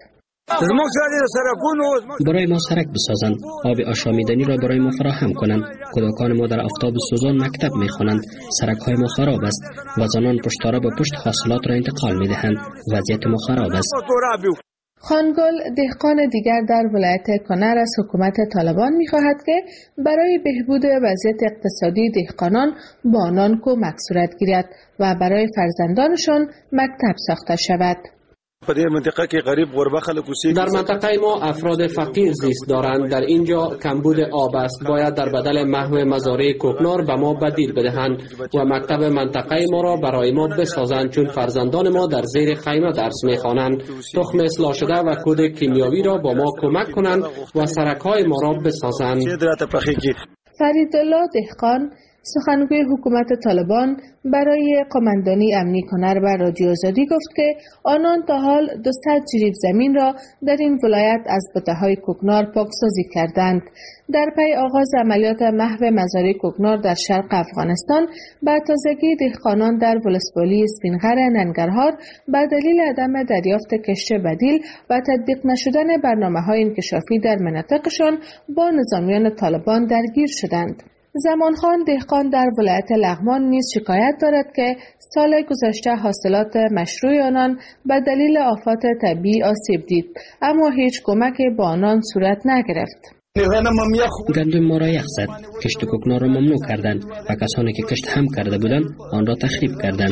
برای ما سرک بسازند، آب آشامیدنی را برای ما فراهم کنند. کودکان ما در آفتاب سوزان مکتب میخوانند. سرک های ما خراب است و زنان پشتاره به پشت حاصلات را انتقال میدهند. وضعیت ما خراب است. خانگل دهقان دیگر در ولایت کنر از حکومت طالبان می‌خواهد که برای بهبود وضعیت اقتصادی دهقانان با آنان کمک صورت گیرد و برای فرزندانشان مکتب ساخته شود. در منطقه ما افراد فقیر زیست دارند. در اینجا کمبود آب است. باید در بدل محو مزارع کوکنار به ما بدیل بدهند و مکتب منطقه ما را برای ما بسازند، چون فرزندان ما در زیر خیمه درس می‌خوانند. تخم اصلاح شده و کود کیمیاوی را با ما کمک کنند و سرک‌های ما را بسازند. فریدالله دهقان سخنگوی حکومت طالبان برای قماندانی امنی کنر و رادیو آزادی گفت که آنان تا حال 200 جریب زمین را در این ولایت از بته‌های کوکنار پاکسازی کردند. در پی آغاز عملیات محو مزارع کوکنار در شرق افغانستان، به تازگی دهقانان در ولسوالی اسپینغر ننگرهار به دلیل عدم دریافت کشت بدیل و تطبیق نشدن برنامه‌های انکشافی در مناطقشان با نظامیان طالبان درگیر شدند. زمانخان دهقان در ولایت لغمان نیز شکایت دارد که سال گذشته حاصلات مشروع آنان به دلیل آفات طبیعی آسیب دید، اما هیچ کمکی با آنان صورت نگرفت. گندم ما را یخ زد، کشت کوکنار را ممنوع کردند و کسانی که کشت هم کرده بودند آن را تخریب کردند.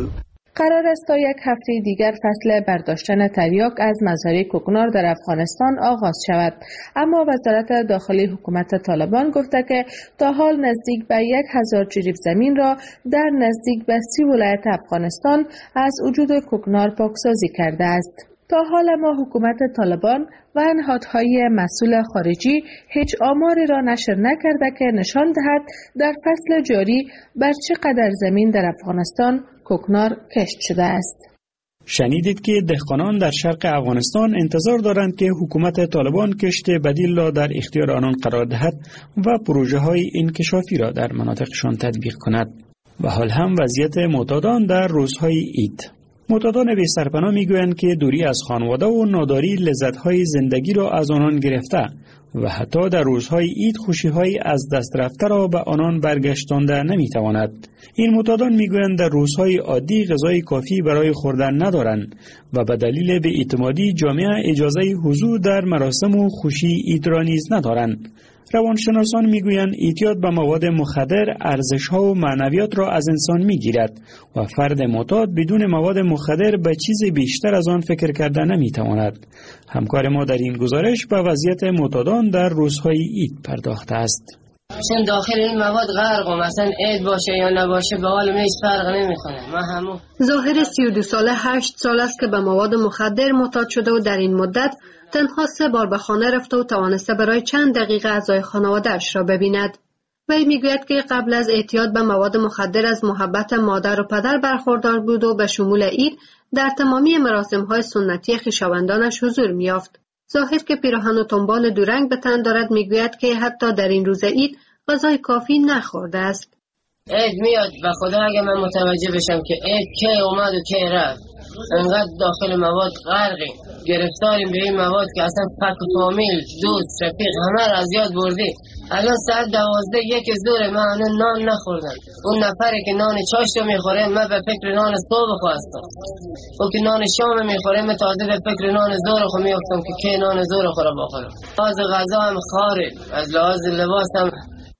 قرار است تا یک هفته دیگر فصل برداشتن تریاک از مزارع کوکنار در افغانستان آغاز شود، اما وزارت داخلی حکومت طالبان گفته که تا حال نزدیک به 1000 جریب زمین را در نزدیک به 30 ولایت افغانستان از وجود کوکنار پاکسازی کرده است. تا حال ما حکومت طالبان و نهادهای مسئول خارجی هیچ آماری را نشر نکرده که نشان دهد در فصل جاری بر چقدر زمین در افغانستان کوکنار کشت شده است. شنیدید که دهقانان در شرق افغانستان انتظار دارند که حکومت طالبان کشت بدیل را در اختیار آنان قرار دهد و پروژه های انکشافی را در مناطقشان تطبیق کند. و حال هم وضعیت معتادان در روزهای عید. معتادان بی سرپناه میگویند که دوری از خانواده و ناداری لذت‌های زندگی را از آنان گرفته و حتی در روزهای عید خوشی‌های از دست رفته را به آنان برگشتانده نمی‌تواند. این معتادان میگویند در روزهای عادی غذای کافی برای خوردن ندارند و به دلیل بی‌اعتمادی جامعه اجازه حضور در مراسم و خوشی عید را نیز ندارند. روانشناسان میگویند اعتیاد به مواد مخدر ارزش‌ها و معنویات را از انسان میگیرد و فرد معتاد بدون مواد مخدر به چیز بیشتر از آن فکر کرده نمیتواند. همکار ما در این گزارش به وضعیت معتادان در روزهای عید پرداخته است. چون داخل این مواد غرق و مثلا عید باشه یا نباشه به حال هیچ فرق نمیکنه. ما همون ظاهر 32 ساله 8 سال است که به مواد مخدر معتاد شده و در این مدت تنها 3 بار به خانه رفته و توانسته برای چند دقیقه اعضای خانواده‌اش را ببیند. وی میگوید که قبل از اعتیاد به مواد مخدر از محبت مادر و پدر برخوردار بود و به شمول عید در تمامی مراسم‌های سنتی خویشاوندانش حضور می‌یافت. ظاهر که پیراهن و تنبال دورنگ به تن دارد میگوید که حتی در این روز عید غذای کافی نخورده است. عید میاد و خدا اگه من متوجه بشم که عید کی اومد و کی رفت، انقدر داخل مواد غرقیم، گرفتاریم به این مواد که اصلا فک و فامیل، دوست، رفیق همه را از یاد بردیم. الان ساعت 12 یک ظهر من نان نخوردم. اون نفری که نان چاشت رو میخوره من به فکر نان صبح خواستم. اون که نان شام میخوره من تازه به فکر نان ظهر خو میافتم که کی نان ظهر خورم بخورم. لحاظ غذا هم خاره، از لحاظ لباس هم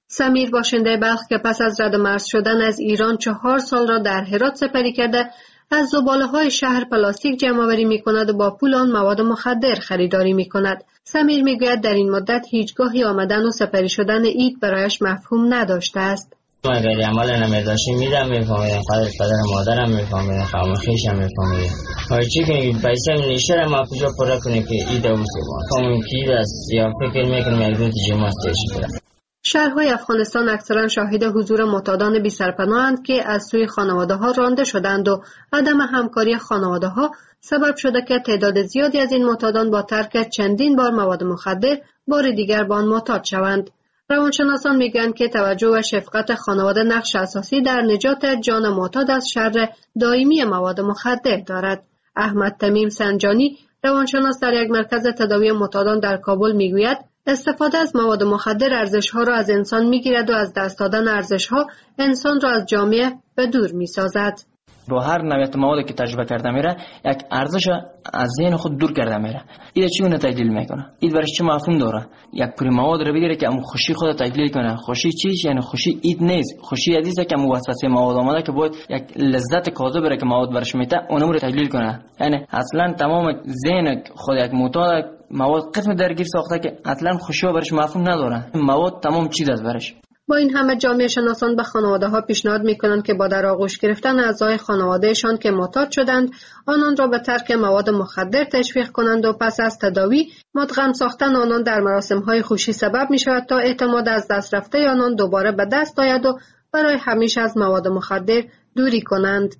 سمیر باشنده بلخ که پس از رد مرز شدن از ایران 4 سال را در هرات سپری کرده، از زباله‌های شهر پلاستیک جمع‌آوری می‌کند و با پول آن مواد مخدر خریداری می‌کند. سمیر می‌گوید در این مدت هیچگاهی آمدن و سپری شدن عید برایش مفهوم نداشته است. اگر عمل نمی‌داشتم میفهمیدم، پدر مادرم میفهمیدم، خواهر خویشم میفهمیدم. ولی چی کنیم پیسه نیشه ما کجا پر کنیم که عید اوست. همون کی است یا فکر می‌کنیم یک روز جمعه است. شهرهای افغانستان اکثرا شاهد حضور معتادان بی سرپناهند که از سوی خانواده‌ها رانده شدند و عدم همکاری خانواده‌ها سبب شده که تعداد زیادی از این معتادان با ترک چندین بار مواد مخدر بار دیگر به آن معتاد شوند. روانشناسان میگویند که توجه و شفقت خانواده نقش اساسی در نجات جان معتاد از شر دائمی مواد مخدر دارد. احمد تمیم سنجانی، روانشناس در یک مرکز تداوی معتادان در کابل میگوید استفاده از مواد مخدر ارزش‌ها را از انسان می‌گیرد و از دست دادن ارزش‌ها انسان را از جامعه به دور می‌سازد. با هر نوعیت موادی که تجربه کرده میره یک ارزش از ذهن خود دور کرده میره. این چگونه تحلیل میکنه؟ این برای چه مفهوم داره؟ یک پری مواد رو بگیره که امو خوشی خود تحلیل کنه. خوشی چیش؟ یعنی خوشی اید نیست. خوشی حدیثه که امو وسوسه مواد آمده که باید یک لذت کاذب بره که مواد برش میته اونم رو تحلیل کنه. یعنی اصلا تمام ذهن خود یک معتاد مواد قسم درگیر ساخته که اصلا خوشی برش مفهوم نداره. مواد تمام چیز است برش. با این همه جامعه شناسان به خانواده‌ها پیشنهاد می‌کنند که با در آغوش گرفتن اعضای خانوادهشان که معتاد شدند آنان را به ترک مواد مخدر تشویق کنند و پس از تداوی مدغم ساختن آنان در مراسم‌های خوشی سبب می‌شود تا اعتماد از دست رفته آنان دوباره به دست آید و برای همیشه از مواد مخدر دوری کنند.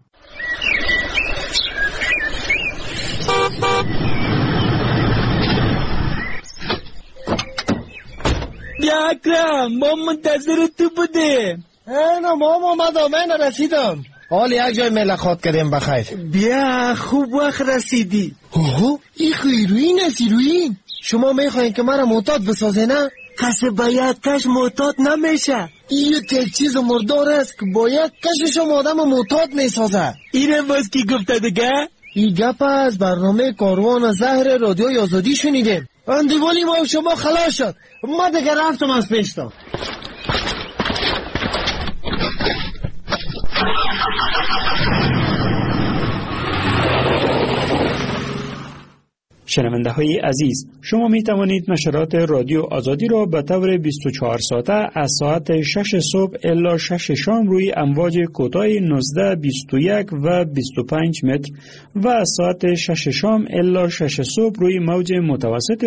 بیا اکرم، ما منتظر تو بودیم. نه مام آمدم، من رسیدم. حال یک جای ملاقات کردیم بخیر. بیا خوب وقت رسیدی. اوه این خیروین است ایروین. شما میخواین که مرا معتاد بسازه نه؟ کسی با یک کش معتاد نمیشه. این یک چیز مردار است که با یک کش شما آدم معتاد میسازه. اینه باز کی گفته دیگه؟ این گپ از برنامه کاروان زهر رادیوی آزادی شنیدیم. اندیوالی ما شما خلاص شد. ما دیگه رفتم از پیشتا. شنونده های عزیز، شما می توانید نشرات رادیو آزادی را به طور 24 ساعته از ساعت 6 صبح الی 6 شام روی امواج کوتاه 19، 21 و 25 متر و از ساعت 6 شام الی 6 صبح روی موج متوسط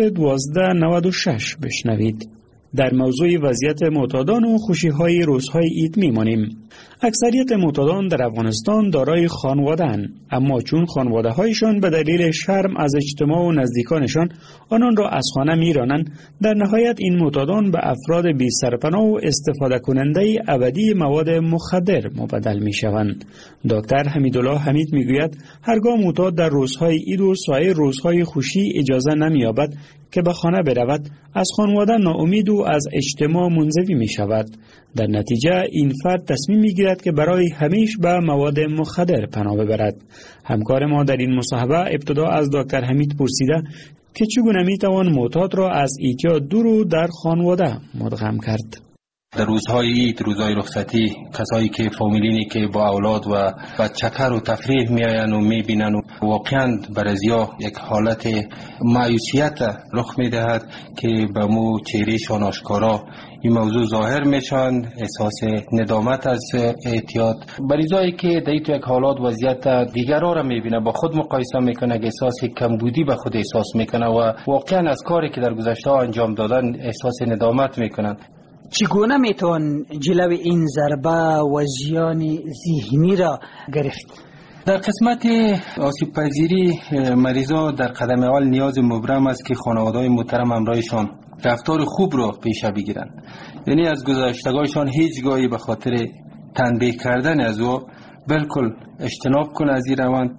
1296 بشنوید. در موضوع وضعیت معتادان و خوشی‌های روزهای عید می‌مانیم. اکثریت معتادان در افغانستان دارای خانواده‌اند، اما چون خانواده‌هایشان به دلیل شرم از اجتماع و نزدیکانشان آنان را از خانه می‌رانند، در نهایت این معتادان به افراد بی سرپناه و استفاده کننده ابدی مواد مخدر مبدل می‌شوند. دکتر حمیدالله حمید می‌گوید هرگاه معتاد در روزهای عید و سایر روزهای خوشی اجازه نمی‌یابد که به خانه برود، از خانواده ناامید و از اجتماع منزوی می شود. در نتیجه این فرد تصمیم می گیرد که برای همیشه به مواد مخدر پناه ببرد. همکار ما در این مصاحبه ابتدا از دکتر حمید پرسیده که چگونه می توان معتاد را از ایجاد دور و در خانواده مدغم کرد. در روزهای عید، روزهای رخصتی، کسایی که فامیلینی که با اولاد و بچه‌کر و تفریح میآیند و میبینند و واقعا برازیا یک حالت مایوسیت رخ میدهد که به مو چهرهشان آشکارا این موضوع ظاهر میشن، احساس ندامت از اعتیاد، بریزایی که در یک حالات وضعیت دیگرها را میبینه با خود مقایسه میکنه، احساس کمبودی به خود احساس میکنه و واقعا از کاری که در گذشته انجام دادن احساس ندامت میکنن. چگونه میتوان جلوی این ضربه و زیان ذهنی را گرفت؟ در قسمت آسیب پذیری مریضا در قدم اول نیاز مبرم است که خانواده‌های محترم همراهشان رفتار خوب را پیش بگیرند. یعنی از گذشتگاهشان هیچگاهی به خاطر تنبیه کردن از او بالکل اجتناب کنه از این روند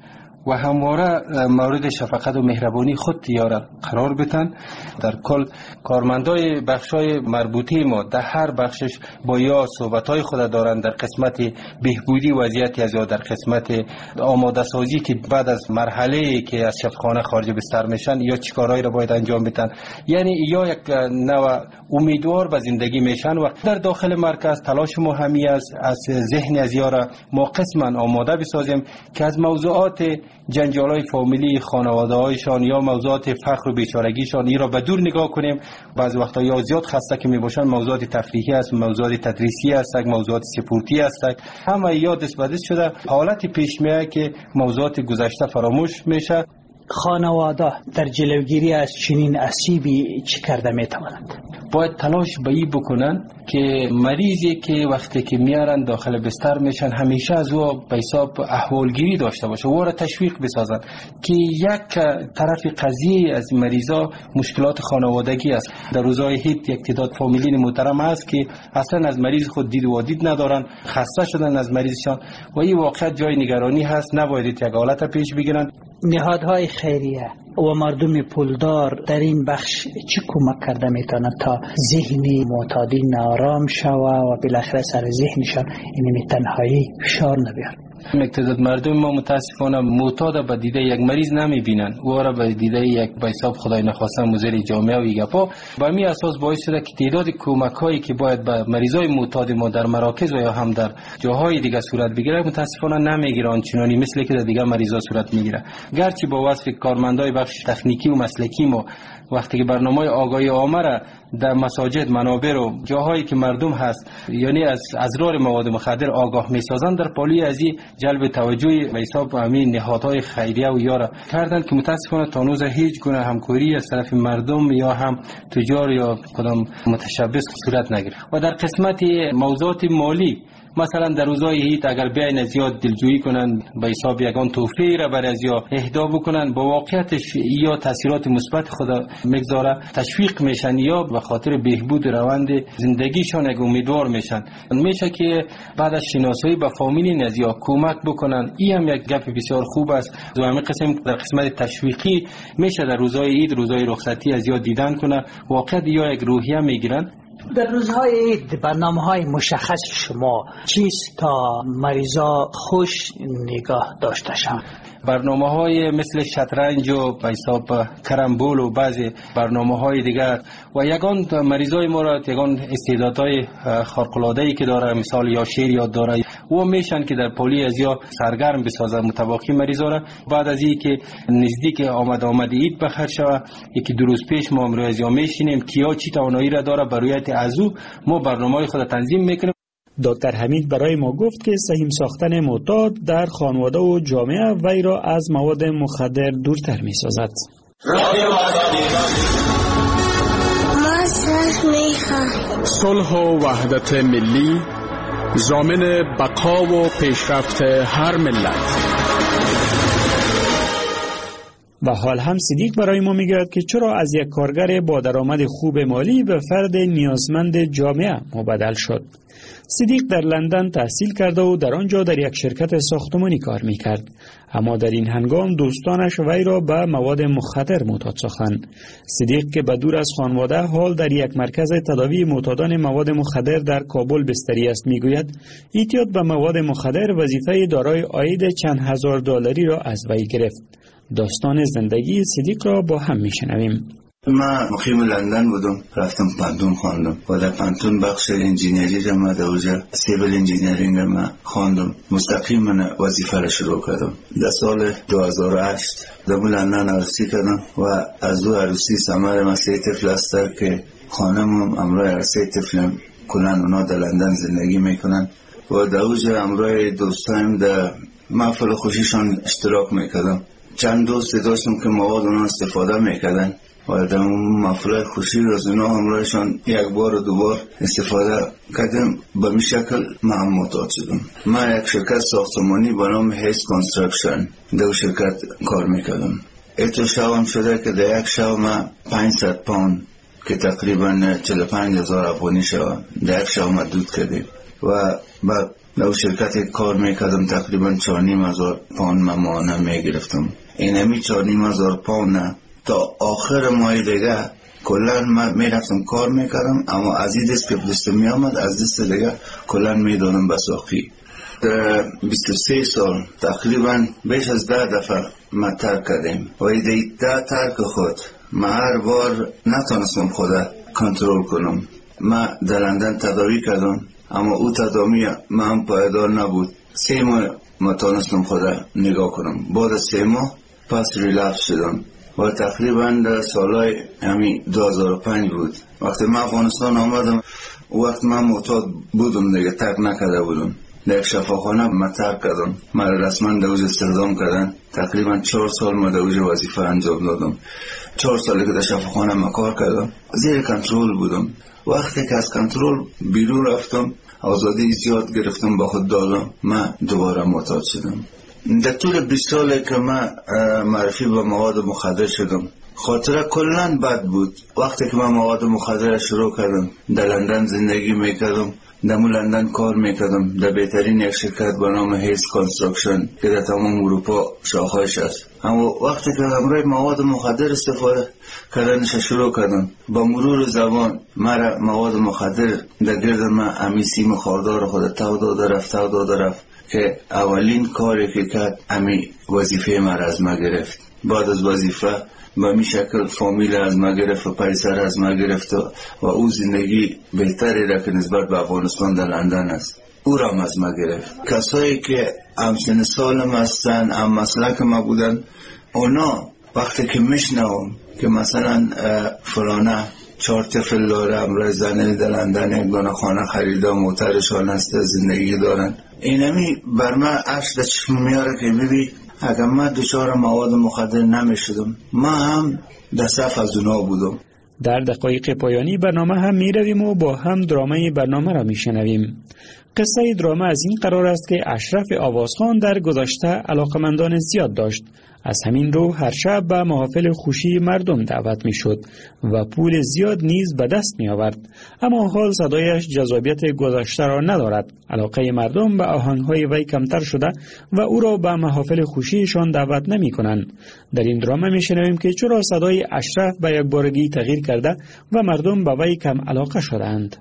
و همواره مورد شفقت و مهربانی خود یاره قرار بتن. در کل کارمندای بخشای مربوطه ما در هر بخشش با یا صحبتای خود دارن در قسمت بهبودی وضعیت از یا در قسمت آماده سازی که بعد از مرحله که از شفاخانه خارج بستر میشن یا چیکارهایی را باید انجام بدن، یعنی یا یک نوع امیدوار به زندگی میشن. و در داخل مرکز تلاش ما همی از ذهن از یارا ما قسما آماده بسازیم که از موضوعات جنجالای فامیلی خانواده هایشان یا موضوعات فقر و بیچارگیشان ای را به دور نگاه کنیم. بعضی وقتا یا زیاد خسته که میباشن موضوعات تفریحی است، موضوعات تدریسی است، موضوعات سپورتی است، همه یا دست به دست شده. حالت پیش میاد که موضوعات گذشته فراموش میشه. خانواده در جلوگیری از چنین اسیبی چی کرده میتوانند؟ باید تلاش به این بکنن که مریضی که وقتی که میارن داخل بستر میشن همیشه از او به حساب احوالگیری داشته باشه، او را تشویق بسازن که یک طرف قضیه از مریضا مشکلات خانوادگی است. در روزهای هیت یک تعداد فامیلین محترم است که اصلا از مریض خود دید و دید ندارن، خسته شدن از مریضشان و این واقعیت جای نگرانی هست. نباید یک حالت پیش بگیرن. نهادهای خیریه و مردم پولدار در این بخش چی کمک کرده میتونه تا ذهنی معتادین آرام شوه و بالاخره سر ذهنشان این تنهایی فشار نبیاره؟ تعداد مردم ما متاسفانه معتاد به دیده یک مریض نمیبینن، او را به دیده یک به حساب خدای نخواسته مضر جامعه و گپا. با می اساس باعث شده که تعداد کمک‌هایی که باید به مریضای معتاد ما در مراکز و یا هم در جاهای دیگه صورت بگیره متاسفانه نمیگیره آنچنانی مثل که در دیگه مریضا صورت میگیره. گرچه با وصف کارمندای بخش تکنیکی و مسلکی ما وقتی که برنامه آگاهی عامه را در مساجد، منابر و جاهایی که مردم هست یعنی از اضرار مواد مخدر آگاه میسازن، در پالی از این جلب توجه به حساب همین نهادهای خیریه و یارا کردن که متاسفانه تا هنوز هیچ گونه همکاری از طرف مردم یا هم تجار یا کدام متشبث صورت نگیره. و در قسمت موضوعات مالی مثلا در روزهای هیت اگر بیاین از یاد دلجویی کنن به حساب یگان توفیه را بر از یا اهدا بکنن، با واقعیتش یا تاثیرات مثبت خدا مگذاره تشویق میشن یا به خاطر بهبود روند زندگیشان یک امیدوار میشن. میشه که بعد از شناسایی به فامیل از یا کمک بکنن. این هم یک گپ بسیار خوب است. و همین قسم در قسمت تشویقی میشه در روزهای عید، روزهای رخصتی از یا دیدن کنه، واقعا یا یک روحیه میگیرن. در روزهای عید برنامه‌های مشخص شما چیست تا مریضا خوش نگاه داشته شوند؟ برنامه‌های مثل شطرنج و به حساب کرمبول و بعضی برنامه‌های دیگر و یگان مریضای ما را یگان استعدادهای خارق‌العاده‌ای که داره، مثال یا شعر یاد داره و میشن که در پولی از یا سرگرم بسازن متواقی مریضا را. بعد از این که نزدیک آمد عید بخیر شوه، یکی دو روز پیش ما امروز یا میشینیم کیا چی توانایی را داره برای ازو ما برنامه‌های خود تنظیم میکنیم. دکتر حمید برای ما گفت که سهیم ساختن معتاد در خانواده و جامعه وی را از مواد مخدر دورتر می سازد. صلح و وحدت ملی ضامن بقا و پیشرفت هر ملت. و حال هم صدیق برای ما میگوید که چرا از یک کارگر با درآمد خوب مالی به فرد نیازمند جامعه مبدل شد. صدیق در لندن تحصیل کرده و در آنجا در یک شرکت ساختمانی کار میکرد، اما در این هنگام دوستانش وی را به مواد مخدر معتاد ساختند. صدیق که به دور از خانواده حال در یک مرکز تداوی معتادان مواد مخدر در کابل بستری است میگوید اعتیاد به مواد مخدر وظیفه دارای عاید چند هزار دلاری را از وی گرفت. داستان زندگی صدیق را با هم میشنویم. من مقیم لندن بودم، رفتم پانتون خواندم و در پانتون بخش انجینیری را ما در اوجا سیویل انجینیرینگ را ما خواندم. مستقیم من وظیفه را شروع کردم. در سال 2008 در لندن عروسی کردم و از دو عروسی ثمر ما 3 طفل است که خانمم امرای عروسی طفلم کلن اونا در لندن زندگی میکنن و در اوجا امرای دوستایم در محفل خوشیشان اشتراک میکردم. چند دوست داشتم که مواد اونا استفاده میکردن و در محفل خوشی از اونا همراهشان یک بار و دو بار استفاده کردم. به این شکل من معتاد شدم. من یک شرکت ساختمانی به نام هیس کانستراکشن در شرکت کار میکردم. ایتو شوام شده که در یک شو من 500 پوند که تقریبا 45,000 افغانی شو در یک شو ما دود کردیم و بعد در شرکت کار میکردم تقریبا 4,500 پوند ماهانه میگرفتم. این همی 4,500 پوند تا آخر ماه دیگه کلا من میرفتم کار میکردم، اما از این دست که دست میامد از دست دیگه کلا میدادم به ساقی. در 23 سال تقریبا بیش از 10 دفعه ما ترک کردیم و این 10 ترک خود ما هر بار نتونستم خدا کنترل کنم. ما در لندن تداوی کردم اما او تداوی ما هم پایدار نبود. 3 ماه ما تونستم خدا نگاه کنم. بعد از 3 ماه پس ریلپس شدم و تقریبا در سالهای همین 2005 بود. وقتی من افغانستان آمدم وقت من معتاد بودم دیگه، ترک نکرده بودم. در یک شفاخانه من ترک کردم. من رسما دوز استخدام کردن. تقریبا 4 سال ما دوز وظیفه انجام دادم. 4 سالی که در شفاخانه من کار کردم زیر کنترل بودم. وقتی که از کنترل بیرون رفتم آزادی زیاد گرفتم با خود دادم، من دوباره معتاد شدم. در طول 20 سالی که من معرفی به مواد مخدر شدم خاطره کلن بد بود. وقتی که من مواد مخدر شروع کردم در لندن زندگی میکردم، در لندن کار میکردم در بهترین یک شرکت به نام هیس کانستراکشن که در تمام اروپا شاخه‌اش است. اما وقتی که همراه مواد مخدر استفاده کردنش شروع کردم، با مرور زمان مرا مواد مخدر در گرد من امی سیم خاردار خود تو داده رفت که اولین کاری که کرد امی وظیفه مرا از ما گرفت. بعد از وظیفه به می شکل فامیل از ما گرفت و پیسر از ما گرفت و او زندگی بهتری را که نسبت به افغانستان در لندن است او را از ما گرفت. کسایی که همسن سالم هستن هم مسلک ما بودن، اونا وقتی که میشنوم که مثلا فلانه 4 طفل داره، امرای زنی در لندن یک دونه خانه خریده، موترشان هست، زندگی دارن، اینمی بر من عشق در چشم میاره که ببین اگر من دچار مواد مخدر نمیشدم ما هم در صف از اونا بودم. در دقایق پایانی برنامه هم می رویم و با هم درامه برنامه را می شنویم. قصه درامه از این قرار است که اشرف آوازخان در گذشته علاقمندان زیاد داشت. از همین رو هر شب به محافل خوشی مردم دعوت می شد و پول زیاد نیز به دست می آورد. اما حال صدایش جذابیت گذشته را ندارد. علاقه مردم به آهنگهای وی کمتر شده و او را به محافل خوشیشان دعوت نمی کنند. در این درامه می شنویم که چرا صدای اشرف به یک بارگی تغییر کرده و مردم به وی کم علاقه شدند.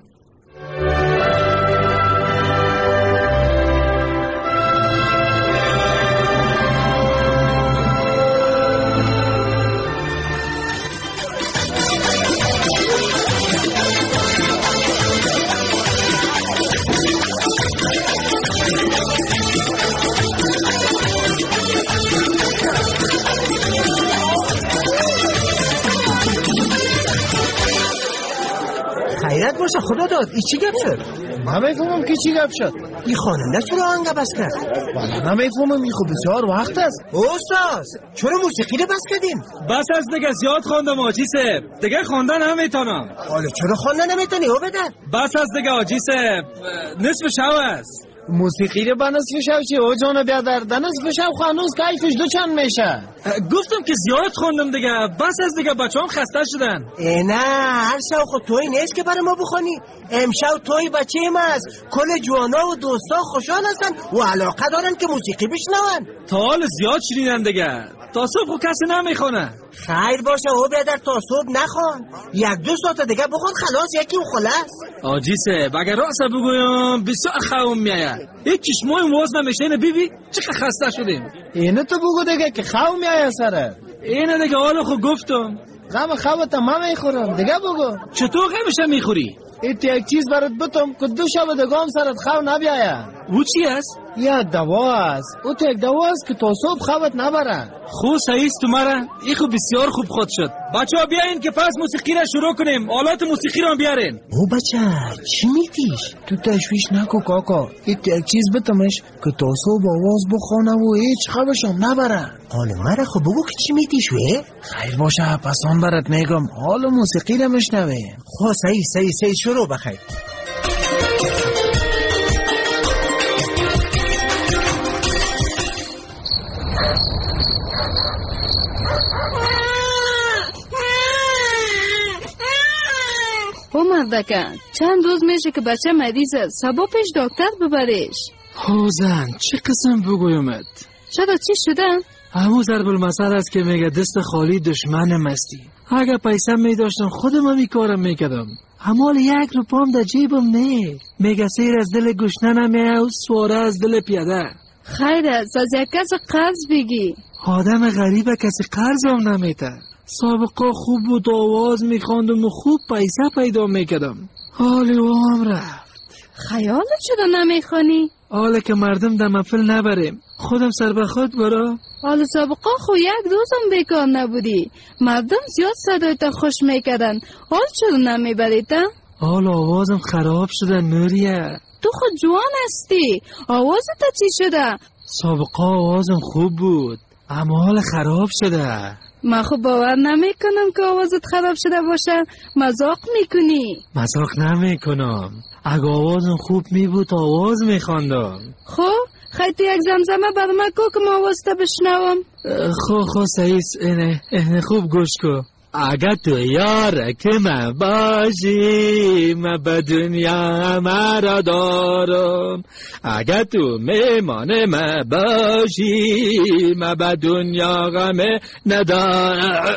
خیرت باشه خدا داد. ای چی گپ شد؟ نمیفهمم که چی گپ شد. این خاننده چرا آهنگ بس کرد؟ والا نمیفهمم. این خب بسیار وقت است. استاد چرا موسیقی رو بس کردین؟ بس از دیگه زیاد خواندم آجی صاحب، دیگه خواندن نمیتونم. حالا چرا خواندن نمیتونی؟ او بدن بس از دیگه آجی صاحب، نصف شب است. موسیقی رو به نصف شب چی؟ او جانو بیادر در نصف شب خانوز کیفش دو چند میشه. گفتم که زیاد خوندم دیگه، بس از دیگه بچه‌ام خسته شدن. نه هر شب خود توی نیست که برای ما بخونی. امشب توی بچه ما است. کل جوانا و دوستا خوشحال هستن و علاقه دارن که موسیقی بشنون. تا حال زیاد شنیدن دیگه، تا صبح کسی نمیخونه. خیر باشه او بیادر تا صبح نخوان، 1-2 ساعت دیگه بخون خلاص یکی و خلاص. آجی صاحب اگر راست بگویم بسیار خوام میاد. یک چشمای واز نمیشه. اینه بیبی چقدر خسته شدیم. اینه تو بگو دیگه که خوام میاد سره. اینه دیگه حالا خود گفتم غم خوابت من میخورم. دیگه بگو چطور غمش میخوری؟ ایت یک چیز برات بتم که 2 شب دیگه هم سرت خواب نبیاید. او چی است؟ یا دوا است. او یک دوا است که تا صبح خوابت نبره. خوب صحیح است مرا. این خوب بسیار خوب خود شد. بچه‌ها بیاین که پس موسیقی را شروع کنیم. آلات موسیقی را بیارین. او بچه چی میگیش؟ تو تشویش نکو کاکا. ایت یک چیز بتمش که تا صبح آواز بخونه و هیچ خوابش هم نبره. حالا مرا خب بگو که چی میگیش وی؟ خیر باشه پس آن برات میگم. حالا موسیقی را میشنوه. خب صحیح شروع بخیر. او مردکه چند روز میشه که بچه مریضه، صبح پیش دکتر ببریش. زن چه قسم بگویمت؟ چرا چی شده؟ همون ضرب المثل است که میگه دست خالی دشمن مستی. اگه پیسه میداشتم خودم هم کارم میکردم. همال 1 روپام در جیبم نه. میگه سیر از دل گشنه نمیه و سواره از دل پیاده. خیر است از یک کس قرض بگی. آدم غریبه کسی قرض هم نمیته. سابقه خوب بود آواز میخواندم و خوب پیسه پیدا میکردم. حالی و هم رفت. خیالت چرا نمیخوانی؟ حالا که مردم در محفل نبریم خودم سر به خود برا. حالا سابقه خو 1 روزم بیکار نبودی. مردم زیاد صدایت خوش میکردن. حال چرا نمیبریت؟ حال آوازم خراب شده نوریه. تو خود جوان هستی. آوازت چی شده؟ سابقه آوازم خوب بود اما حال خراب شده. من خب باور نمیکنم که آوازت خراب شده باشه. مذاق میکنی؟ مذاق نمیکنم. اگه آوازم خوب می بود آواز میخواندم. خب خیلی یک زمزمه بر من کو که ما آوازت بشنوم. خب سعیس اینه خوب گوش کو. اگه تو یار که من باشی من به دنیا مرا دارم. اگه تو میمان من باشی من به دنیا غم ندارم.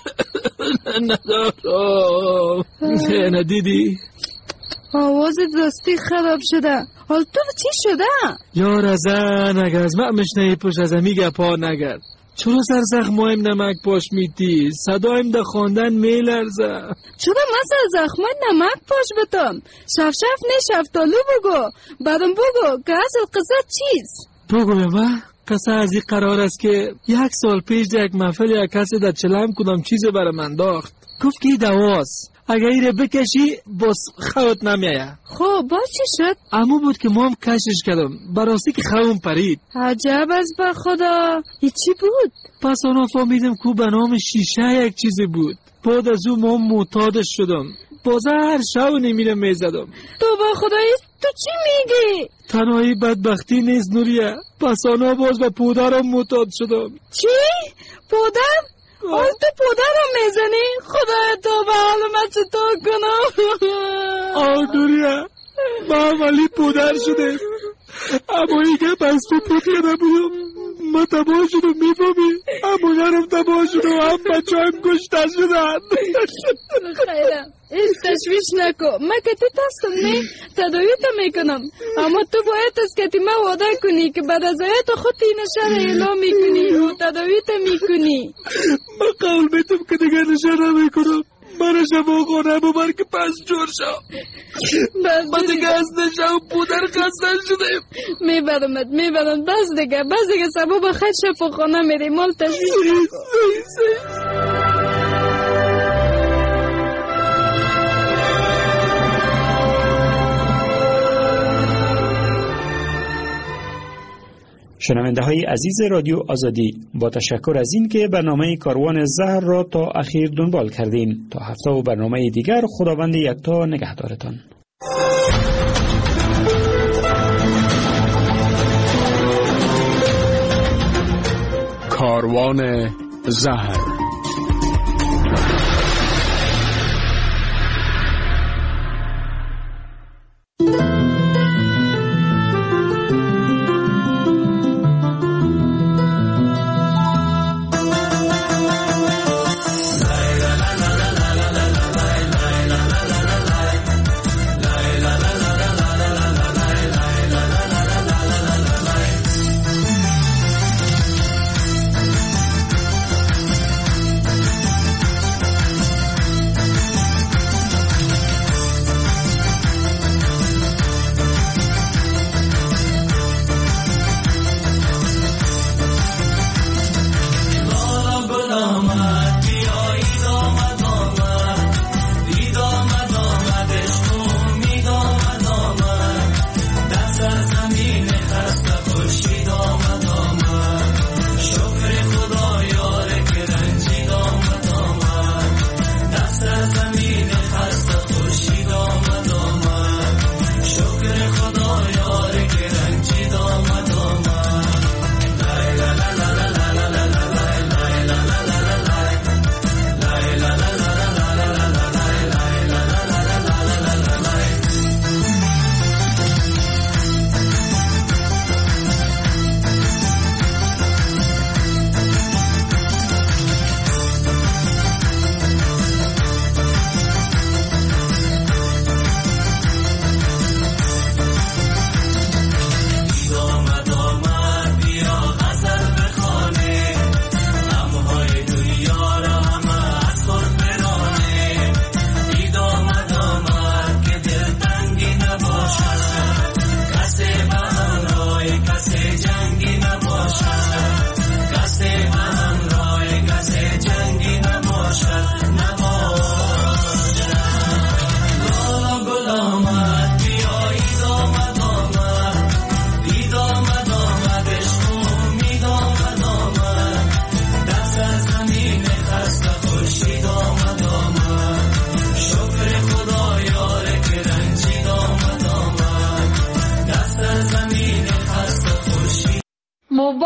ندیدی؟ آوازت راستی خراب شده. حال تو چی شده؟ یار ازن اگه از من مشنهی پشت از میگه پا نگرد. چرا سرزخمایم نمک پاش میتی؟ صدایم در خواندن میلرزه. چرا من سرزخمای نمک پاش بتم؟ شف نشفتالو بگو. بعدم بگو که اصل قصه چیست؟ بگو به من. قصه از این قرار است که 1 سال پیش در یک محفل یک کسی در چلم کدام چیز برام انداخت. گفت که دواست اگه ایره بکشی باز خوت نمیایه. خب با چی شد؟ امو بود که ما هم کشش کردم براستی که خوام پرید. عجب از با خدا. چی بود؟ پس آنها فهمیدم که به نام شیشه یک چیزی بود. بعد از اون ما معتادش شدم. باز هر شب نمیره میزدم. تو با خدایی تو چی میگی؟ تنهایی بدبختی نیست نوریه. پس آنها باز به پودرم معتاد شدم. چی؟ پودر؟ آن تو پودرم میزنی؟ خدای تو به حال من چطور کنم؟ نوریه من ولی پودر شده اما این که پس تو پود کرده بودم من تباه شدم میفهمی؟ اما نرم تباه شدم هم بچه هم کشته شدن. خیرم این تشویش نکو. من که تیت هستم نه تداویت میکنم اما تو باید از که من وعده کنی که بعد از آیت خود این نشان اعلام میکنی و تداویت میکنی. من قول میتم که دیگر نشان نمیکنم. من شما خونه ببر که پس جور شا. من دیگه از نشان پودر خستن شدیم. میبرم بس دیگه سبب خیلی شفا خونه میری مال تشویش نکو. شنونده های عزیز رادیو آزادی، با تشکر از این که برنامه کاروان زهر را تا اخیر دنبال کردین. تا هفته و برنامه دیگر خداوند یکتا نگهدارتان. کاروان زهر